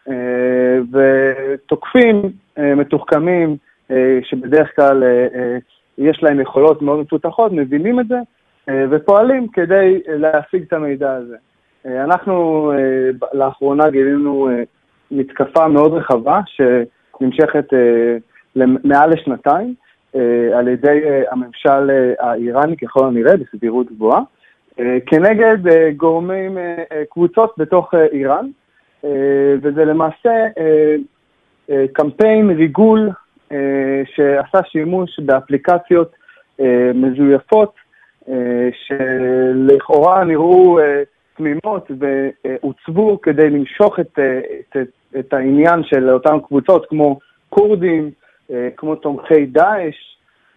S6: ותוקפים מתוחכמים שבדרך כלל יש להם יכולות מאוד מפותחות, מבינים את זה, ופועלים כדי להשיג את המידע הזה. אנחנו לאחרונה גילינו מתקפה מאוד רחבה שנמשכת מעל לשנתיים על ידי הממשל האיראני ככל הנראה בסבירות גבוהה, כנגד גורמים, קבוצות בתוך איראן, וזה למעשה קמפיין ריגול שעשה שימוש באפליקציות מזויפות, שלכאורה נראו תמימות והוצבו כדי למשוך את העניין של אותן קבוצות כמו קורדים, כמו תומכי דאעש,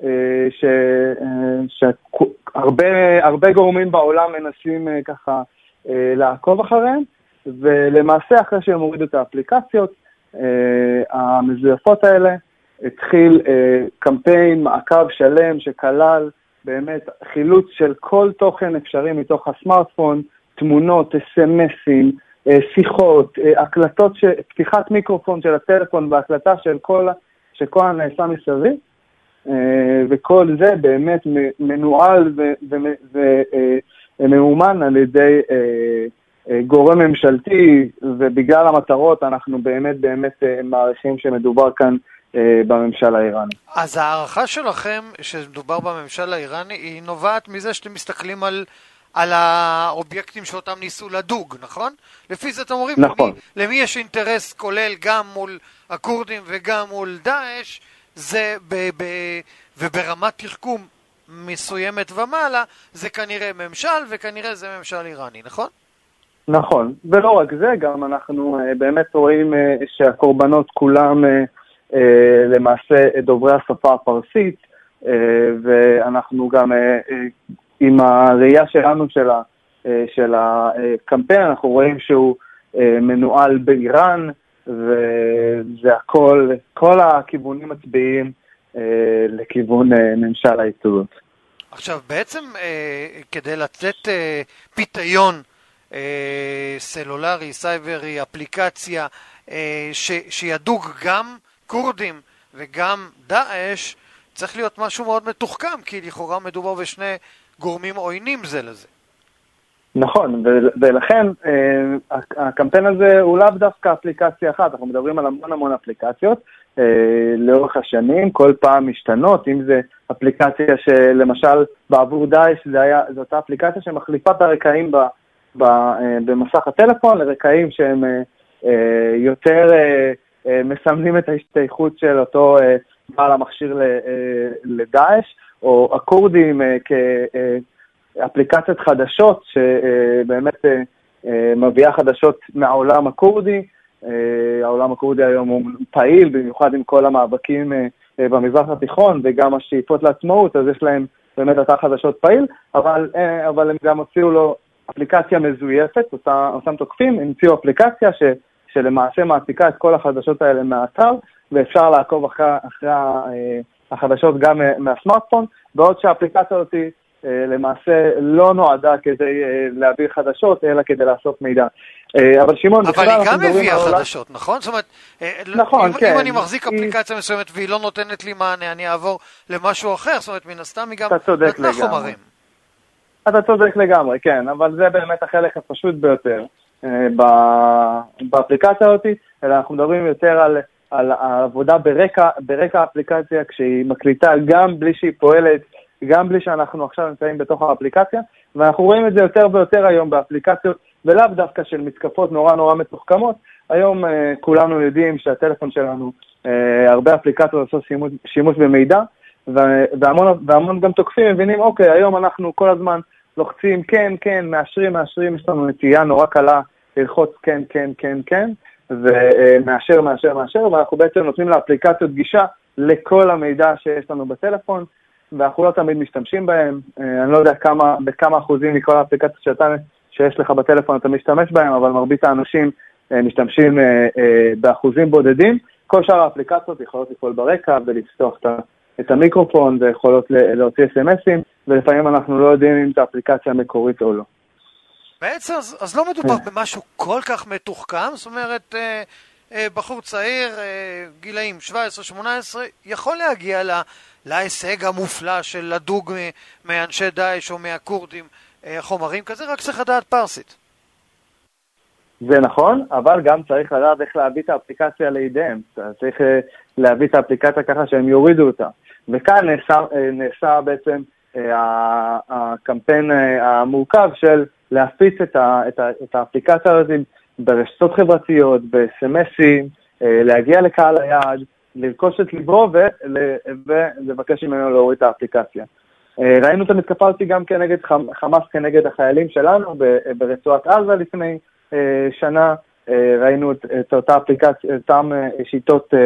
S6: שהרבה גורמים בעולם מנסים ככה לעקוב אחריהם, ולמעשה אחרי שהם הורידו את האפליקציות המזויפות האלה, התחיל קמפיין מעקב שלם שכלל באמת חילוץ של כל תוכן אפשרי מתוך הסמארטפון, תמונות, SMSים, שיחות, הקלטות, פתיחת מיקרופון של הטלפון והקלטה של כל הנעשה מסביב, וכל זה באמת מנוהל ומאומן על ידי גורם ממשלתי, ובגלל המטרות אנחנו באמת מעריכים שמדובר כאן בממשל האיראני.
S2: אז הערכה שלכם שמדובר בממשל האיראני היא נובעת מזה שאתם מסתכלים על האובייקטים שאותם ניסו לדוג, נכון? לפי זה אתם אומרים, נכון. למי יש אינטרס כולל גם מול הקורדים וגם מול דאעש, זה וברמת תחכום מסוימת ומעלה, זה כנראה ממשל, וכנראה זה ממשל איראני, נכון?
S6: נכון, ולא רק זה, גם אנחנו באמת רואים שהקורבנות כולם למעשה דוברי השפה הפרסית, ואנחנו גם עם הראייה שלנו של הקמפיין, אנחנו רואים שהוא מנוהל באיראן, וזה הכל, כל הכיוונים מצביעים לכיוון ממשל היציבות.
S2: עכשיו, בעצם כדי לתת פיתיון סלולרי, סייברי, אפליקציה, שידוג גם קורדים וגם דאעש, צריך להיות משהו מאוד מתוחכם, כי לכאורה מדובר בשני גורמים עוינים זה לזה.
S6: נכון, ולכן הקמפיין הזה הוא לאו דווקא אפליקציה אחת, אנחנו מדברים על המון אפליקציות לאורך השנים, כל פעם משתנות, אם זה אפליקציה שלמשל בעבור דאעש זו אותה אפליקציה שמחליפה את הרקעים במסך הטלפון לרקעים שהם יותר מסמנים את ההשתייכות של אותו בעל המכשיר לדאעש, או הקורדים כאפליקציות חדשות שבאמת מביאה חדשות מהעולם הקורדי. העולם הקורדי היום הוא פעיל, במיוחד עם כל המאבקים במזרח התיכון וגם השאיפות לעצמאות, אז יש להם באמת אתר חדשות פעיל, אבל הם גם הוציאו לו אפליקציה מזויפת, אותם תוקפים, הם הוציאו אפליקציה שלמעשה מעתיקה את כל החדשות האלה מהאתר, ואפשר לעקוב אחרי החדשות גם מהסמארטפון, בעוד שהאפליקציה הזאת למעשה לא נועדה כדי להביא חדשות, אלא כדי לאסוף מידע. אבל שמעון,
S2: אבל היא גם הביאה חדשות, נכון? זאת אומרת,
S6: נכון,
S2: אם אני מחזיק אפליקציה מסוימת והיא לא נותנת לי מענה, אני אעבור למשהו אחר, זאת אומרת, מן הסתם היא גם נתנה חומרים.
S6: אתה צודק לגמרי, כן, אבל זה באמת החלק הפשוט ביותר באפליקציה הזאת, אלא אנחנו מדברים יותר על העבודה ברקע האפליקציה, כשהיא מקליטה גם בלי שהיא פועלת, גם בלי שאנחנו עכשיו נמצאים בתוך האפליקציה, ואנחנו רואים את זה יותר ויותר היום באפליקציות, ולאו דווקא של מתקפות נורא מתוחכמות. היום כולנו יודעים שהטלפון שלנו, הרבה אפליקציות עושות שימוש במידע, והמון גם תוקפים מבינים, אוקיי, היום אנחנו כל הזמן לוחצים כן, מאשרים, יש לנו נטייה נורא קלה ללחוץ כן, ומאשר, ואנחנו בעצם נותנים לאפליקציות גישה לכל המידע שיש לנו בטלפון, ואנחנו לא תמיד משתמשים בהם. אני לא יודע בכמה אחוזים מכל האפליקציות שיש לך בטלפון אתה משתמש בהם, אבל מרבית האנשים משתמשים באחוזים בודדים. כל שאר האפליקציות יכולות לפעול ברקע ולפתוח את המיקרופון, ויכולות להוציא SMS'ים, ולפעמים אנחנו לא יודעים אם את האפליקציה המקורית או לא.
S2: בעצם, אז לא מדובר במשהו כל כך מתוחכם, זאת אומרת, בחור צעיר, גילאים 17-18, יכול להגיע להישג המופלא של לדוג מאנשי דאעש או מהקורדים חומרים כזה, רק צריך לדעת פרסית.
S6: זה נכון, אבל גם צריך לדעת איך להביא את האפליקציה לידיהם. צריך להביא את האפליקציה ככה שהם יורידו אותה. וכאן נעשה בעצם הקמפיין המורכב של להפיץ את האפליקציה הזאת ברשתות חברתיות, ב-SMS'ים, להגיע לקהל היעד, לרכוש את ליבו ולבקש ממנו להוריד את האפליקציה. ראינו את המתקפה אותי גם כנגד חמאס, כנגד החיילים שלנו ברצועת עזה לפני שנה. ראינו את אותה אפליקציה, אותם שיטות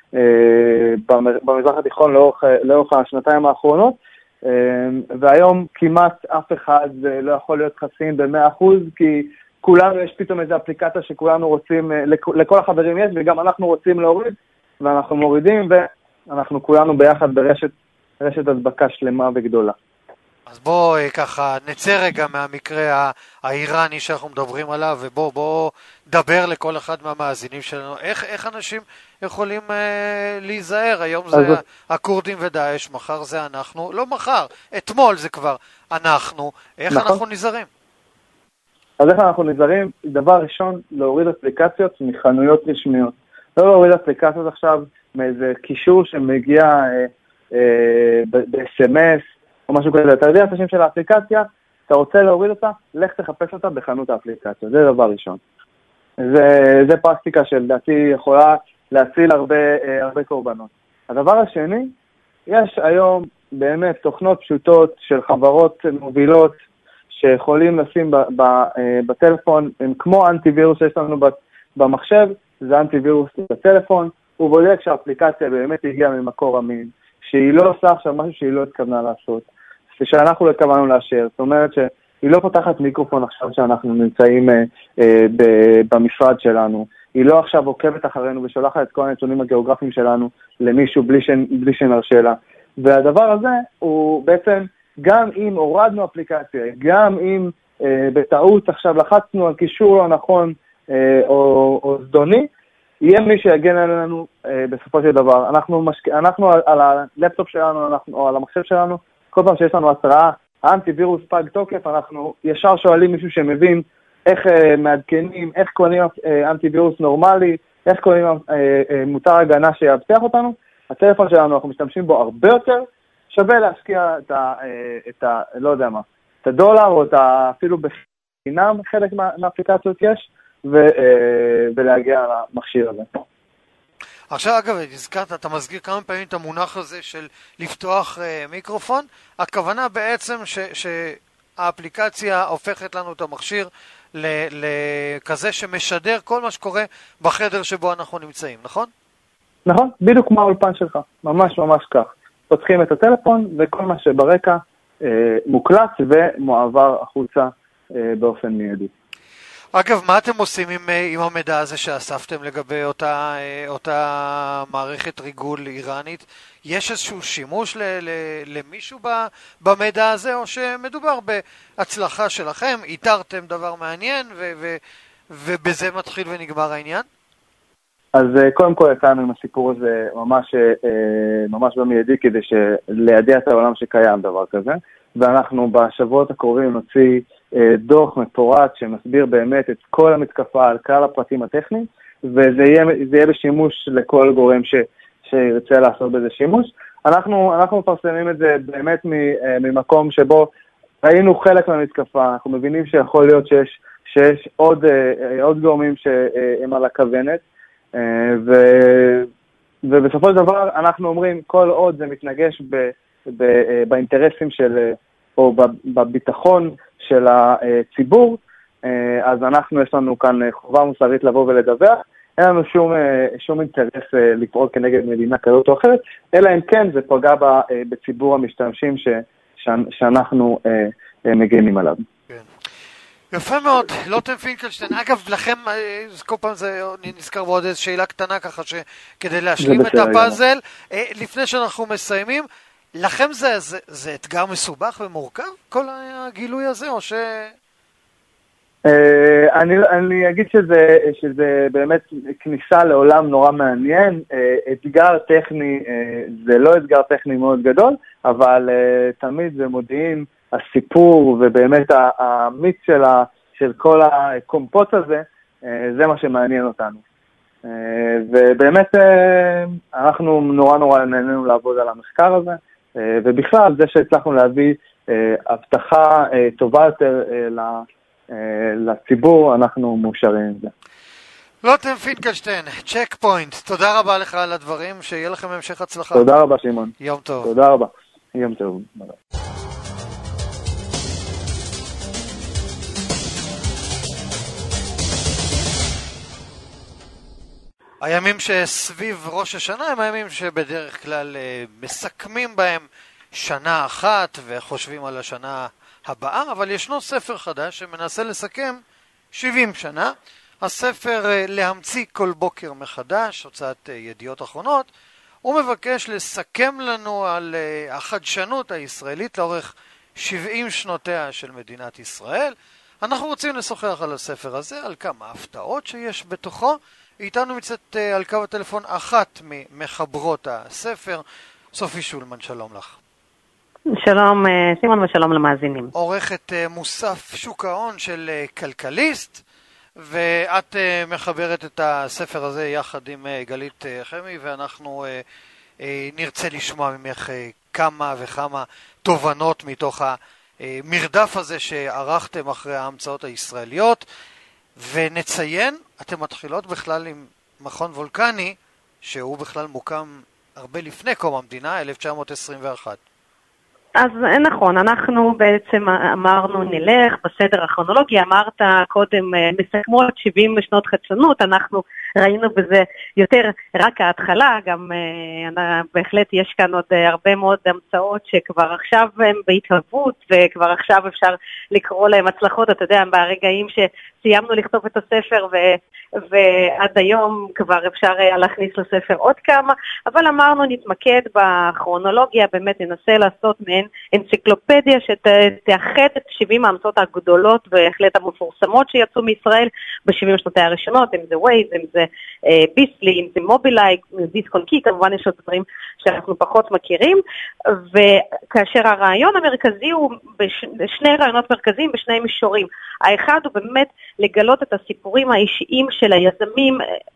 S6: במזרח התיכון לאורך השנתיים האחרונות, והיום כמעט אף אחד לא יכול להיות חסין ב100%, כי כולנו יש פתאום איזו אפליקציה שכולנו רוצים, לכל החברים יש, וגם אנחנו רוצים להוריד, ואנחנו מורידים, ואנחנו כולנו ביחד ברשת הדבקה שלמה וגדולה.
S2: אז בוא ככה נצא רגע מהמקרה האיראני שאנחנו מדברים עליו, ובוא דבר לכל אחד מהמאזינים שלנו, איך אנשים יכולים להיזהר. היום זה הקורדים ודאעש, מחר זה אנחנו, לא מחר, אתמול זה כבר אנחנו, איך אנחנו נזהרים?
S6: אז איך אנחנו נזהרים? דבר ראשון, להוריד אפליקציות מחנויות רשמיות. לא להוריד אפליקציות עכשיו מאיזה קישור שמגיע ב-SMS או משהו כזה. אתה יודע את השם של האפליקציה, אתה רוצה להוריד אותה, לך תחפש אותה בחנות האפליקציה. זה דבר ראשון. זה פרקטיקה שלדעתי יכולה להציל הרבה קורבנות. הדבר השני, יש היום באמת תוכנות פשוטות של חברות מובילות שיכולים לשים בטלפון, הם כמו אנטיווירוס שיש לנו במחשב, זה אנטיווירוס בטלפון, הוא בודק שהאפליקציה באמת הגיעה ממקור אמין, שהיא לא עושה עכשיו משהו שהיא לא התכוונה לעשות, שאנחנו לא התכוונו לאשר, זאת אומרת שהיא לא פותחת מיקרופון עכשיו שאנחנו נמצאים במשרד שלנו, היא לא עכשיו עוקבת אחרינו ושולחת את כל הנתונים הגיאוגרפיים שלנו למישהו בלי שנרשה לה. והדבר הזה הוא בעצם, גם אם הורדנו אפליקציה, גם אם בטעות עכשיו לחצנו על קישור לא נכון או זדוני, יהיה מי שיגן עלינו בסופו של דבר. אנחנו על הלפטופ שלנו, או על המחשב שלנו, כל פעם שיש לנו התראה, האנטיווירוס פג תוקף, אנחנו ישר שואלים מישהו שמבין איך מעדכנים, איך קונים אנטיווירוס נורמלי, איך קונים מוצר הגנה שיבטח אותנו. הטלפון שלנו, אנחנו משתמשים בו הרבה יותר, שווה להשקיע לא יודע מה, את הדולר, או אפילו בחינם, חלק מהאפליקציות יש, ולהגיע למכשיר הזה.
S2: עכשיו, אגב, הזכרת, אתה מזכיר כמה פעמים את המונח הזה של לפתוח מיקרופון. הכוונה בעצם שהאפליקציה הופכת לנו את המכשיר לכזה שמשדר כל מה שקורה בחדר שבו אנחנו נמצאים, נכון?
S6: נכון, בדיוק כמו האולפן שלך, ממש ממש כך. פותחים את הטלפון וכל מה שברקע מוקלט ומועבר החוצה באופן מיידי.
S2: אגב, מה אתם עושים עם המידע הזה שאספתם לגבי אותה מערכת ריגול איראנית? יש איזשהו שימוש למישהו במידע הזה, או שמדובר בהצלחה שלכם, איתרתם דבר מעניין ובזה מתחיל ונגמר העניין?
S6: אז קודם כל יצאנו עם הסיפור הזה ממש במיידי כדי לידע את העולם שקיים דבר כזה, ואנחנו בשבועות הקרובים נוציא דוח מפורט שמסביר באמת את כל המתקפה על כלל הפרטים הטכניים, וזה יהיה בשימוש לכל גורם שירצה לעשות בזה שימוש. אנחנו מפרסמים את זה באמת ממקום שבו ראינו חלק מהמתקפה, אנחנו מבינים שיכול להיות שיש עוד גורמים שהם על הכוונת, ובסופו של דבר אנחנו אומרים כל עוד זה מתנגש באינטרסים או בביטחון של הציבור, אז יש לנו כאן חובה מוסרית לבוא ולדווח. אין לנו שום אינטרס לפעול כנגד מדינה כזאת או אחרת, אלא אם כן זה פגע בציבור המשתמשים שאנחנו מגנים עליו.
S2: יפה מאוד, לוטם פינקלשטיין. אגב, לכם, כל פעם זה נזכר בעוד איזו שאלה קטנה ככה, כדי להשלים את הפאזל, לפני שאנחנו מסיימים, לכם זה אתגר מסובך ומורכב, כל הגילוי הזה, או ש...
S6: אני אגיד שזה באמת כניסה לעולם נורא מעניין. אתגר טכני, זה לא אתגר טכני מאוד גדול, אבל תמיד זה מודיעין, הסיפור ובאמת המיץ של כל הקומפוט הזה, זה מה שמעניין אותנו. ובאמת אנחנו נורא נהנינו לעבוד על המחקר הזה, ובכלל זה שהצלחנו להביא הבטחה טובה יותר לציבור, אנחנו מאושרים עם זה.
S2: לוטם פינקלשטיין, צ'ק פוינט, תודה רבה לך על הדברים, שיהיה לכם המשך הצלחה.
S6: תודה רבה שמעון.
S2: יום טוב.
S6: תודה רבה. יום טוב.
S2: הימים שסביב ראש השנה הם הימים שבדרך כלל מסכמים בהם שנה אחת וחושבים על השנה הבאה, אבל ישנו ספר חדש שמנסה לסכם 70 שנה. הספר להמציא כל בוקר מחדש, הוצאת ידיעות אחרונות. הוא מבקש לסכם לנו על החדשנות הישראלית לאורך 70 שנותיה של מדינת ישראל. אנחנו רוצים לשוחח על הספר הזה, על כמה הפתעות שיש בתוכו. איתנו מצאת על קו הטלפון אחת ממחברות הספר, סופי שולמן, שלום לך.
S7: שלום סימון ושלום למאזינים.
S2: עורכת מוסף שוק ההון של כלכליסט, ואת מחברת את הספר הזה יחד עם גלית חמי, ואנחנו נרצה לשמוע ממך כמה וכמה תובנות מתוך המרדף הזה שערכתם אחרי ההמצאות הישראליות. ונציין, אתם מתחילות בכלל עם מכון וולקני, שהוא בכלל מוקם הרבה לפני קום המדינה, 1921.
S7: אז נכון, אנחנו בעצם אמרנו נלך בסדר הכרונולוגי, אמרת קודם מסכמות 70 שנות חדשנות, אנחנו ראינו בזה יותר רק ההתחלה, גם בהחלט יש כאן עוד הרבה מאוד המצאות שכבר עכשיו הם בהתהוות, וכבר עכשיו אפשר לקרוא להם הצלחות, אתה יודע, ברגעים שסיימנו לכתוב את הספר ועד היום כבר אפשר להכניס לספר עוד כמה, אבל אמרנו נתמקד בכרונולוגיה, באמת ננסה לעשות מעין אנציקלופדיה שתאחד את 70 ההמצאות הגדולות והחלט המפורסמות שיצאו מישראל ב-70 שנותיה הראשונות, אם זה ווייז, אם זה זה ביסלי, אם זה מובילאי, דיסק און קי, כמובן יש עוד דברים שאנחנו פחות מכירים, וכאשר הרעיון המרכזי הוא שני רעיונות מרכזיים בשני מישורים. האחד הוא באמת לגלות את הסיפורים האישיים של היזמים,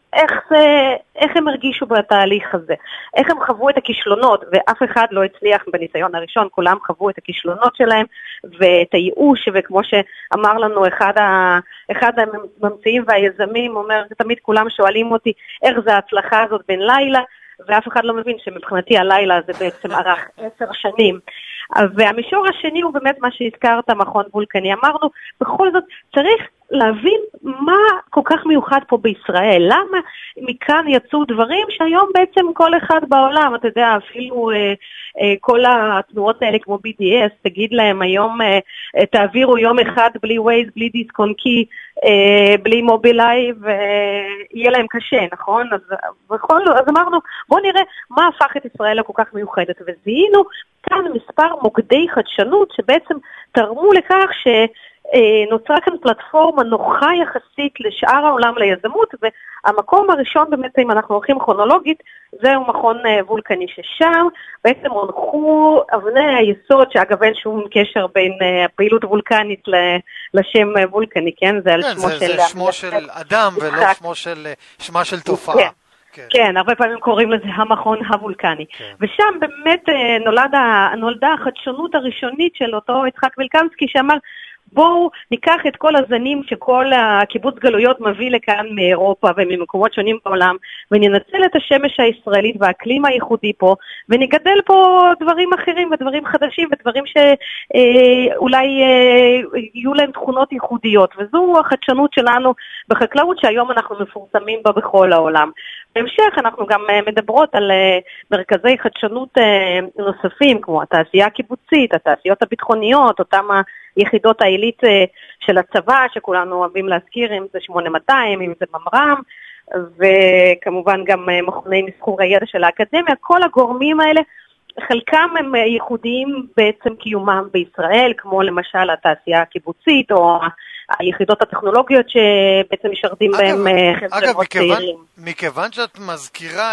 S7: איך הם הרגישו בתהליך הזה, איך הם חוו את הכישלונות, ואף אחד לא הצליח בניסיון הראשון, כולם חוו את הכישלונות שלהם, ואת הייאוש, וכמו שאמר לנו אחד הממציאים והיזמים, אומר, תמיד כולם שואלים אותי, איך זה ההצלחה הזאת בין לילה, ואף אחד לא מבין שמבחינתי הלילה זה בעצם ארך 10 שנים. והמישור השני הוא באמת מה שהזכרת, מכון וולקני. אמרנו, בכל זאת צריך להבין מה כל כך מיוחד פה בישראל, למה מכאן יצאו דברים שהיום בעצם כל אחד בעולם, אתה יודע, אפילו כל התנועות האלה כמו BDS, תגיד להם היום תעבירו יום אחד בלי ווייז, בלי דיסק און קי, בלי מובילאי, ויהיה להם קשה, נכון? אז אמרנו, בוא נראה מה הפך את ישראל לכל כך מיוחדת, וזיהינו כאן מספר מוקדי חדשנות שבעצם תרמו לכך נוצרה כאן פלטפורמה נוחה יחסית לשאר העולם ליזמות, והמקום הראשון באמת, אם אנחנו הולכים כרונולוגית, זהו מכון וולקני, ששם בעצם הונחו אבני היסוד, שאגב אין שום קשר בין הפעילות וולקנית לשם וולקני, כן? זה על שמו של...
S2: זה שמו של אדם ולא שמה של תופעה.
S7: כן, הרבה פעמים קוראים לזה המכון הוולקני. ושם באמת נולדה החדשנות הראשונית של אותו יצחק וילקנסקי, שאמר, בואו ניקח את כל הזנים שכל הקיבוץ גלויות מביא לכאן מאירופה וממקומות שונים בעולם, וננצל את השמש הישראלית והאקלים הייחודי פה, ונגדל פה דברים אחרים ודברים חדשים ודברים שאולי יהיו להם תכונות ייחודיות, וזו החדשנות שלנו בחקלאות שהיום אנחנו מפורסמים בה בכל העולם. בהמשך אנחנו גם מדברות על מרכזי חדשנות נוספים, כמו התעשייה הקיבוצית, התעשיות הביטחוניות, אותם היחידות העילית של הצבא, שכולנו אוהבים להזכיר, אם זה 8200, אם זה ממר"ם, וכמובן גם מכוני מסחור הידע של האקדמיה. כל הגורמים האלה, חלקם הם ייחודיים בעצם קיומם בישראל, כמו למשל התעשייה הקיבוצית, או היחידות הטכנולוגיות שבעצם משרתים בהם חברות צעירים.
S2: מכיוון שאת מזכירה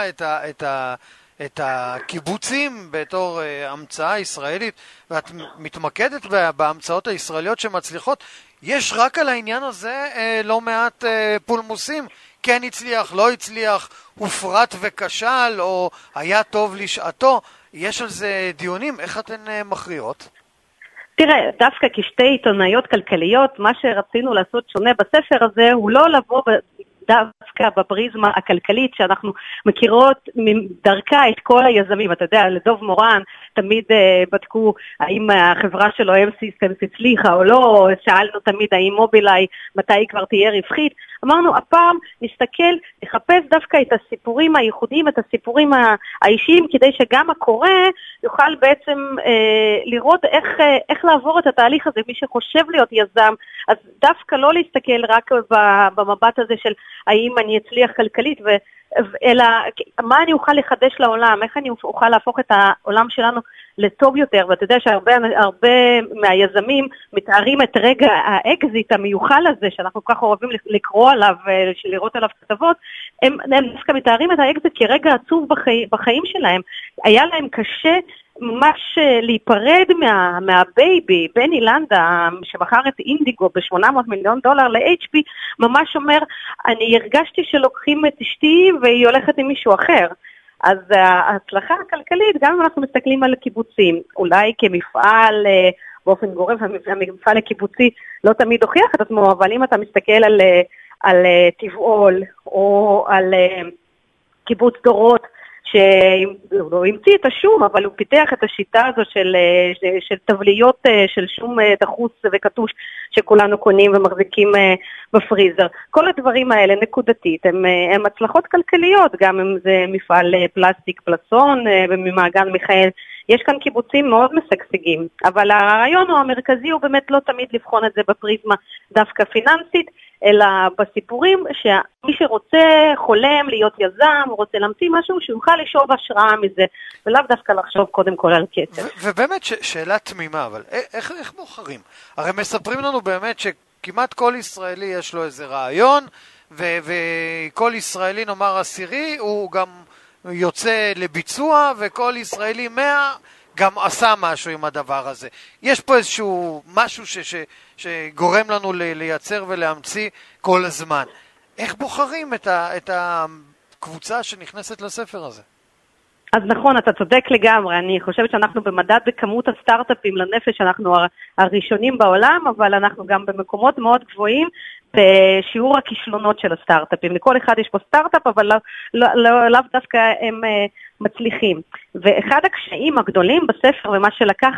S2: את הקיבוצים בתור המצאה ישראלית, ואת מתמקדת בהמצאות הישראליות שמצליחות, יש רק על העניין הזה לא מעט פולמוסים, כן הצליח, לא הצליח, הופרט וכשל, או היה טוב לשעתו. יש על זה דיונים, איך אתן מכריעות?
S7: תראה, דווקא כשתי עיתונאיות כלכליות, מה שרצינו לעשות שונה בספר הזה, הוא לא לבוא דווקא בפריזמה הכלכלית שאנחנו מכירות דרכה את כל היזמים. אתה יודע, לדוב מורן תמיד בדקו האם החברה שלו M-Systems הצליחה או לא, שאלנו תמיד האם מובילאי מתי היא כבר תהיה רווחית. אמרנו, הפעם נסתכל, נחפש דווקא את הסיפורים הייחודיים, את הסיפורים האישיים, כדי שגם הקורא יוכל בעצם לראות איך לעבור את התהליך הזה. מי שחושב להיות יזם, אז דווקא לא להסתכל רק במבט הזה של האם אני אצליח כלכלית, אלא מה אני אוכל לחדש לעולם, איך אני אוכל להפוך את העולם שלנו לטוב יותר. ואתה יודע שהרבה מהיזמים מתארים את רגע האקזיט המיוחל הזה, שאנחנו כל כך אוהבים לקרוא עליו, לראות עליו כתבות, הם דווקא מתארים את האקזיט כרגע עצוב בחיים שלהם. היה להם קשה ממש להיפרד מהבייבי, בני לנדה, שמכר את אינדיגו ב$800 מיליון ל-HP, ממש אומר, אני הרגשתי שלוקחים את אשתי והיא הולכת עם מישהו אחר. אז ההצלחה הכלכלית, גם אם אנחנו מסתכלים על הקיבוצים, אולי כמפעל באופן גורף, המפעל הקיבוצי לא תמיד הוכיח את עצמו, אבל אם אתה מסתכל על טבעול, או על קיבוץ דורות, שהוא המציא את השום, אבל הוא פיתח את השיטה הזו של תבליות של שום דחוס וקטוש שכולנו קונים ומחזיקים בפריזר. כל הדברים האלה נקודתית, הם הצלחות כלכליות, גם אם זה מפעל פלסטיק פלסון וממעגן מיכאל. יש כאן קיבוצים מאוד משגשגים, אבל הרעיון המרכזי הוא באמת לא תמיד לבחון את זה בפריזמה דווקא פיננסית, אלא בסיפורים שמי שרוצה חולם להיות יזם, הוא רוצה להמציא משהו שיוכל לשאוב השראה מזה, ולאו דווקא לחשוב קודם כל על כסף.
S2: ובאמת שאלה תמימה, אבל איך בוחרים? הרי מספרים לנו באמת שכמעט כל ישראלי יש לו איזה רעיון, וכל ישראלי נאמר 10 הוא גם יוצא לביצוע, וכל ישראלי 100 גם עשה משהו עם הדבר הזה. יש פה איזשהו משהו שגורם לנו לייצר ולהמציא כל הזמן. איך בוחרים את הקבוצה שנכנסת לספר הזה?
S7: אז נכון, אתה צודק לגמרי. אני חושבת שאנחנו במדד בכמות הסטארט-אפים לנפש, אנחנו הראשונים בעולם, אבל אנחנו גם במקומות מאוד גבוהים בשיעור הכישלונות של הסטארט-אפים. לכל אחד יש פה סטארט-אפ, אבל לאו דווקא הם מצליחים. ואחד הקשיים הגדולים בספר, ומה שלקח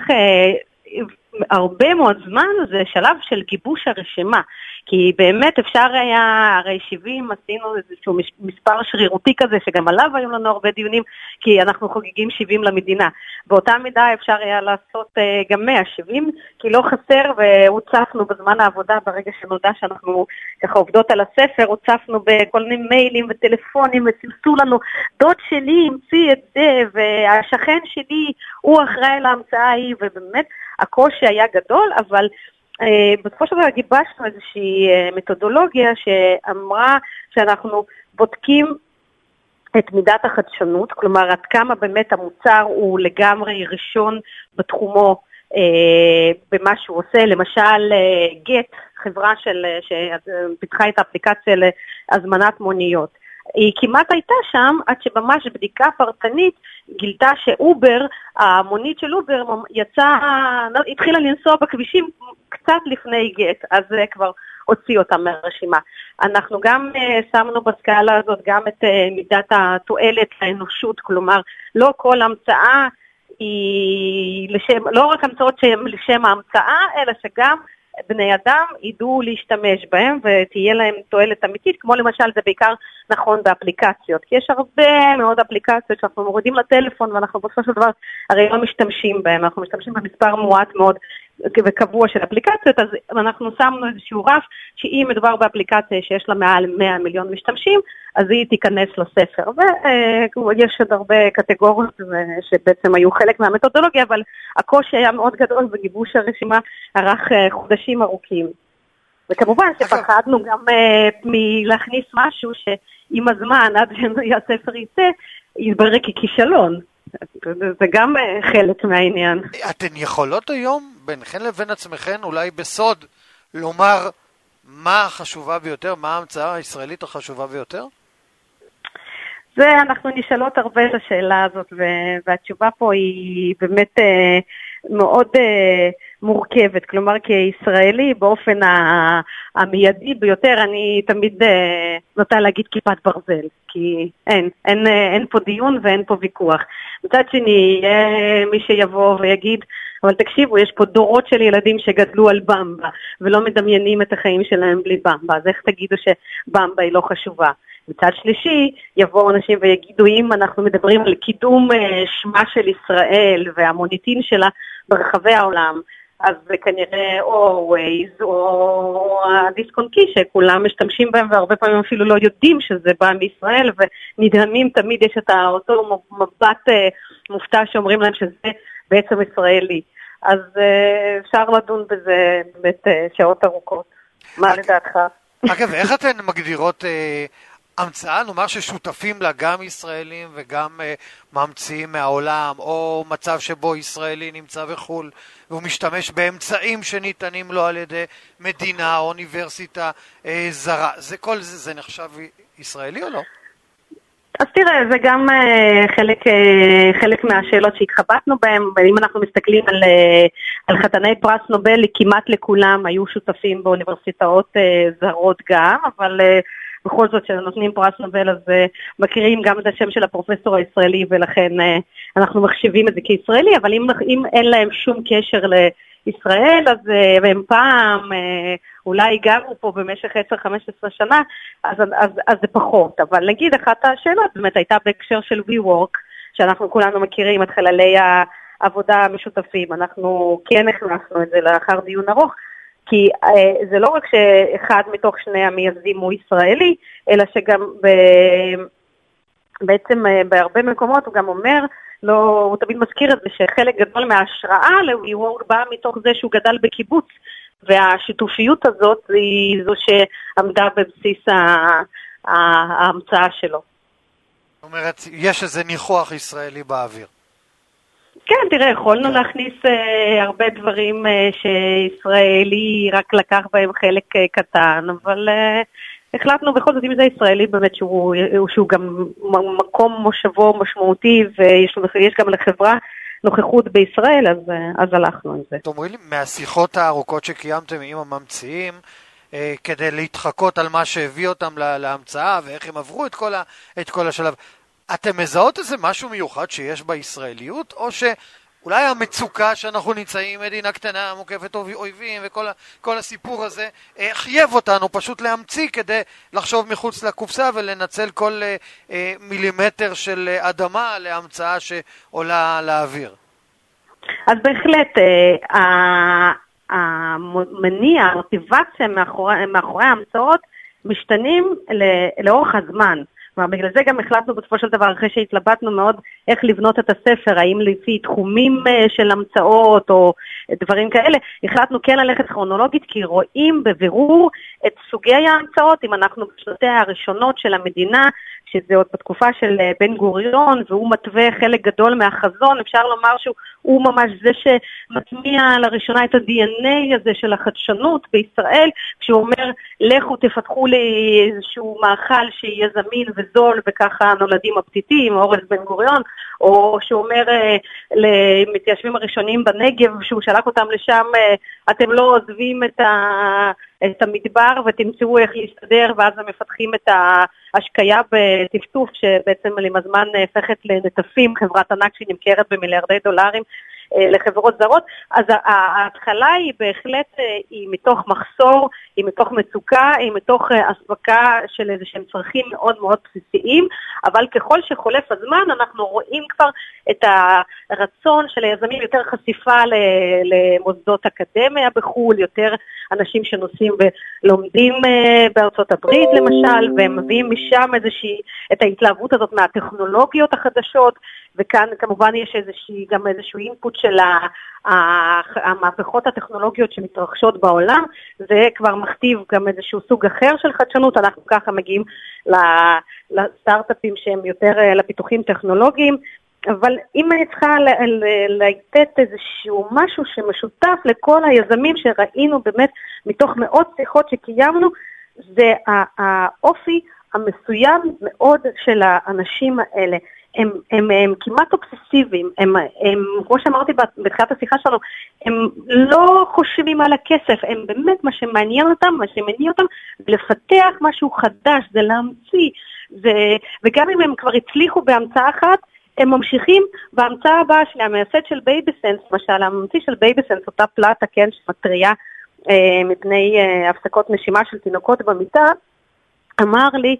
S7: הרבה מאוד זמן, זה שלב של גיבוש הרשימה. כי באמת אפשר היה, הרי 70 עשינו איזשהו מספר שרירותי כזה, שגם עליו היו לנו הרבה דיונים, כי אנחנו חוגגים 70 למדינה. באותה מידה אפשר היה לעשות גם 170, כי לא חסר, והוצפנו בזמן העבודה, ברגע שנודע שאנחנו ככה עובדות על הספר, הוצפנו בכל מיני מיילים וטלפונים, וסלסו לנו, דוד שלי המציא את זה, והשכן שלי הוא אחראי להמצאה ההיא, ובאמת הקושי היה גדול, אבל בסופו של דבר גיבשנו איזושהי מתודולוגיה שאמרה שאנחנו בודקים את מידת החדשנות, כלומר עד כמה באמת המוצר הוא לגמרי ראשון בתחומו במה שהוא עושה. למשל גט, חברה שפיתחה את האפליקציה להזמנת מוניות, היא כמעט הייתה שם עד שממש בדיקה פרטנית גילתה שאובר, המונית של אובר התחילה לנסוע בכבישים קצת לפני גט, אז זה כבר הוציא אותה מהרשימה. אנחנו גם שמנו בסקאלה הזאת גם את מידת התועלת לאנושות, כלומר לא כל המצאה היא לשם, לא רק המצאות שהן לשם ההמצאה, אלא שגם בני אדם ידעו להשתמש בהם ותהיה להם תועלת אמיתית, כמו למשל זה בעיקר נכון באפליקציות, כי יש הרבה מאוד אפליקציות שאנחנו מורידים לטלפון ואנחנו בסופו של דבר הרי לא משתמשים בהם, אנחנו משתמשים במספר מועט מאוד וקבוע של אפליקציות, אז אנחנו שמנו איזשהו רף שאם מדובר באפליקציה שיש לה מעל 100 מיליון משתמשים, אז היא תיכנס לספר, ויש עוד הרבה קטגוריות שבעצם היו חלק מהמתודולוגיה, אבל הקושי היה מאוד גדול בגיבוש הרשימה, ערך חודשים ארוכים. וכמובן שפחדנו גם מלהכניס משהו שעם הזמן, עד שהספר יצא, יתברר ככישלון. זה גם חלק מהעניין.
S2: אתן יכולות היום, ביניכן לבין עצמכן, אולי בסוד, לומר מה החשובה ביותר, מה ההמצאה הישראלית החשובה ביותר?
S7: זה, אנחנו נשאלות הרבה את השאלה הזאת, והתשובה פה היא באמת מאוד מורכבת. כלומר, כישראלי, באופן המיידי ביותר, אני תמיד נוטה להגיד כיפת ברזל, כי אין פה דיון ואין פה ויכוח. מצד שני, מי שיבוא ויגיד, אבל תקשיבו, יש פה דורות של ילדים שגדלו על במבה, ולא מדמיינים את החיים שלהם בלי במבה, אז איך תגידו שבמבה היא לא חשובה? מצד שלישי, יבואו אנשים ויגידו, אם אנחנו מדברים על קידום שמה של ישראל והמוניטין שלה ברחבי העולם, אז זה כנראה או ווייז או הדיסק און קי שכולם משתמשים בהם והרבה פעמים אפילו לא יודעים שזה בא מישראל, ונדהמים, תמיד יש את אותו מבט מופתע שאומרים להם שזה בעצם ישראלי. אז אפשר לדון בזה באמת שעות ארוכות. מה לדעתך?
S2: אגב, איך אתן מגדירות המצאה, נאמר ששותפים לה גם ישראלים וגם ממציאים מהעולם, או מצב שבו ישראלי נמצא בחול והוא משתמש באמצעים שניתנים לו על ידי מדינה או אוניברסיטה זרה, זה כל זה נחשב ישראלי או לא?
S7: אז תראה, זה גם חלק מהשאלות שהתחבטנו בהן, ואם אנחנו מסתכלים על חתני פרס נובל, כמעט לכולם היו שותפים באוניברסיטאות זרות גם, אבל בכל זאת שנותנים פרס נובל, אז מכירים גם את השם של הפרופסור הישראלי, ולכן אנחנו מחשיבים את זה כישראלי, אבל אם אין להם שום קשר לישראל, אז והם פעם אולי גרו פה במשך 10-15 שנה, אז זה פחות. אבל נגיד, אחת השאלות באמת הייתה בהקשר של WeWork, שאנחנו כולנו מכירים את חללי העבודה המשותפים, אנחנו כן הכנסנו את זה לאחר דיון ארוך, כי זה לא רק שאחד מתוך שני המייסדים הוא ישראלי, אלא שגם בעצם בהרבה מקומות הוא גם אומר, הוא תמיד מזכיר את זה שחלק גדול מההשראה ל-WeWork בא מתוך זה שהוא גדל בקיבוץ, והשיתופיות הזאת היא זו שעמדה בבסיס ההמצאה שלו.
S2: זאת אומרת, יש איזה ניחוח ישראלי באוויר.
S7: כן, תראה, יכולנו להכניס הרבה דברים שישראלי רק לקח בהם חלק קטן, אבל החלטנו בכל זאת, אם זה ישראלי באמת שהוא גם מקום מושבו משמעותי, ויש גם לחברה נוכחות בישראל, אז הלכנו עם זה.
S2: תאמרי לי, מהשיחות הארוכות שקיימתם עם הממציאים, כדי להתחקות על מה שהביא אותם להמצאה, ואיך הם עברו את כל השלב, אתם מזהות איזה משהו מיוחד שיש בישראליות, או שאולי המצוקה שאנחנו נמצאים, מדינה קטנה, מוקפת אויבים, וכל הסיפור הזה, חייב אותנו פשוט להמציא כדי לחשוב מחוץ לקופסה, ולנצל כל מילימטר של אדמה להמצאה שעולה לאוויר?
S7: אז בהחלט, המניע, המוטיבציה מאחורי ההמצאות, משתנים לאורך הזמן. בגלל זה גם החלטנו בסופו של דבר, אחרי שהתלבטנו מאוד איך לבנות את הספר, האם לפי תחומים של המצאות או דברים כאלה, החלטנו כן ללכת כרונולוגית, כי רואים בבירור את סוגי ההמצאות. אם אנחנו בשנותיה הראשונות של המדינה, שזה עוד בתקופה של בן גוריון, והוא מתווה חלק גדול מהחזון, אפשר לומר שהוא ממש זה שמטמיע לראשונה את ה-DNA הזה של החדשנות בישראל, כשהוא אומר, לכו תפתחו לי איזשהו מאכל שיהיה זמין וזול, וככה נולדים הפתיתים, אורז בן גוריון, או שהוא אומר למתיישבים הראשונים בנגב, שהוא שלח אותם לשם, אתם לא עוזבים את המדבר ותמצאו איך להסתדר, ואז הם מפתחים את ההשקיה בטפטוף, שבעצם עם הזמן הופכת לנטפים, חברת ענק שנמכרת במיליארדי דולרים לחברות זרות. אז ההתחלה היא בהחלט, היא מתוך מחסור, היא מתוך מצוקה, היא מתוך הספקה של איזה שהם צרכים מאוד מאוד בסיסיים, אבל ככל שחולף הזמן אנחנו רואים כבר את הרצון של היזמים, יותר חשיפה למוסדות אקדמיה בחול, יותר אנשים שנוסעים ולומדים בארצות הברית למשל, והם מביאים משם את ההתלהבות הזאת מהטכנולוגיות החדשות, וכאן כמובן יש גם איזשהו אינפוט של המהפכות הטכנולוגיות שמתרחשות בעולם. זה כבר מכתיב גם איזשהו סוג אחר של חדשנות. אנחנו ככה מגיעים לסטארט-אפים שהם יותר לפיתוחים טכנולוגיים, אבל אם אני צריכה לתת איזשהו משהו שמשותף לכל היזמים שראינו באמת מתוך מאות שיחות שקיימנו, זה האופי המסוים מאוד של האנשים האלה. הם כמעט אובססיביים, הם כמו שאמרתי בתחילת השיחה שלנו, הם לא חושבים על הכסף, הם באמת מה שמעניין אותם, מה שמניע אותם, לפתח משהו חדש, זה להמציא, וגם אם הם כבר הצליחו בהמצאה אחת, הם ממשיכים בהמצאה הבאה שלי, המייסד של בייביסנס, למשל, הממציא של בייביסנס, אותה פלטה, כן, שמטריה מפני הפסקות נשימה של תינוקות במיטה, אמר לי,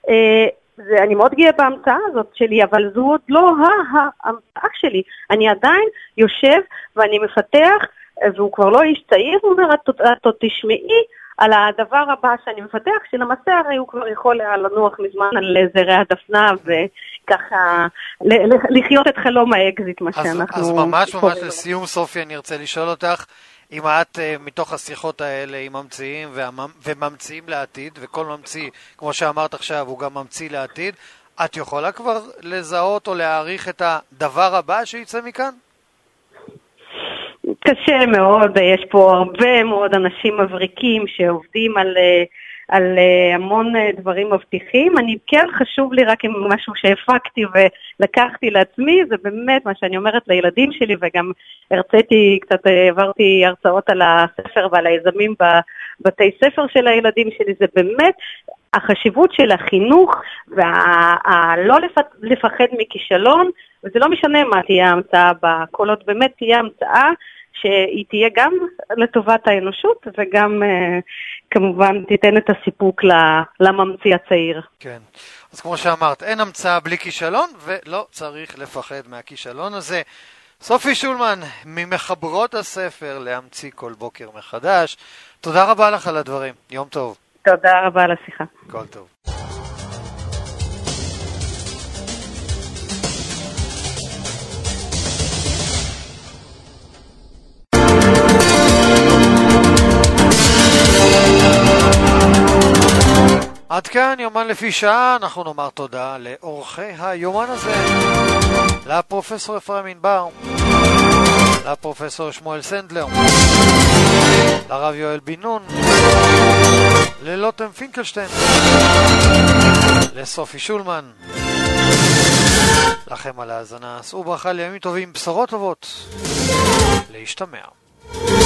S7: אני מאוד גאה בהמצאה הזאת שלי, אבל זו עוד לא ההמצאה שלי. אני עדיין יושב ואני מפתח, והוא כבר לא איש צעיר, הוא אומר, את תשמעי על הדבר הבא שאני מפתח, שלמעשה הרי הוא כבר יכול לנוח מזמן על זרי הדפנה, וככה לחיות את חלום האקזיט, מה שאנחנו...
S2: אז ממש לסיום, סופי, אני ארצה לשאול אותך, אם את מתוך השיחות האלה עם ממציאים וממציאים לעתיד, וכל ממציא, כמו שאמרת עכשיו, הוא גם ממציא לעתיד, את יכולה כבר לזהות או להעריך את הדבר הבא שיצא מכאן?
S7: קשה מאוד, יש פה הרבה מאוד אנשים מבריקים שעובדים על המון דברים מבטיחים. אני כן חשוב לי רק עם משהו שהפקתי ולקחתי לעצמי, זה באמת מה שאני אומרת לילדים שלי, וגם הרציתי קצת, עברתי הרצאות על הספר ועל היזמים בבתי ספר של הילדים שלי, זה באמת החשיבות של החינוך והלא לפחד מכישלון, וזה לא משנה מה תהיה ההמצאה כל עוד באמת תהיה המצאה שהיא תהיה גם לטובת האנושות, וגם כמובן תיתן את הסיפוק לממציא הצעיר.
S2: כן, אז כמו שאמרת, אין המצאה בלי כישלון, ולא צריך לפחד מהכישלון הזה. סופי שולמן, ממחברות הספר להמציא כל בוקר מחדש. תודה רבה לך על הדברים, יום טוב.
S7: תודה רבה על השיחה.
S2: כל טוב. עד כאן יומן לפי שעה. אנחנו נאמר תודה לאורחי היומן הזה, לפרופסור אפרים ענבר, לפרופסור שמואל סנדלר, לרב יואל בן נון, ללוטם פינקלשטיין, לסופי שולמן. לכם על ההאזנה, שאו ברכה לימים טובים, בשורות טובות, להשתמע.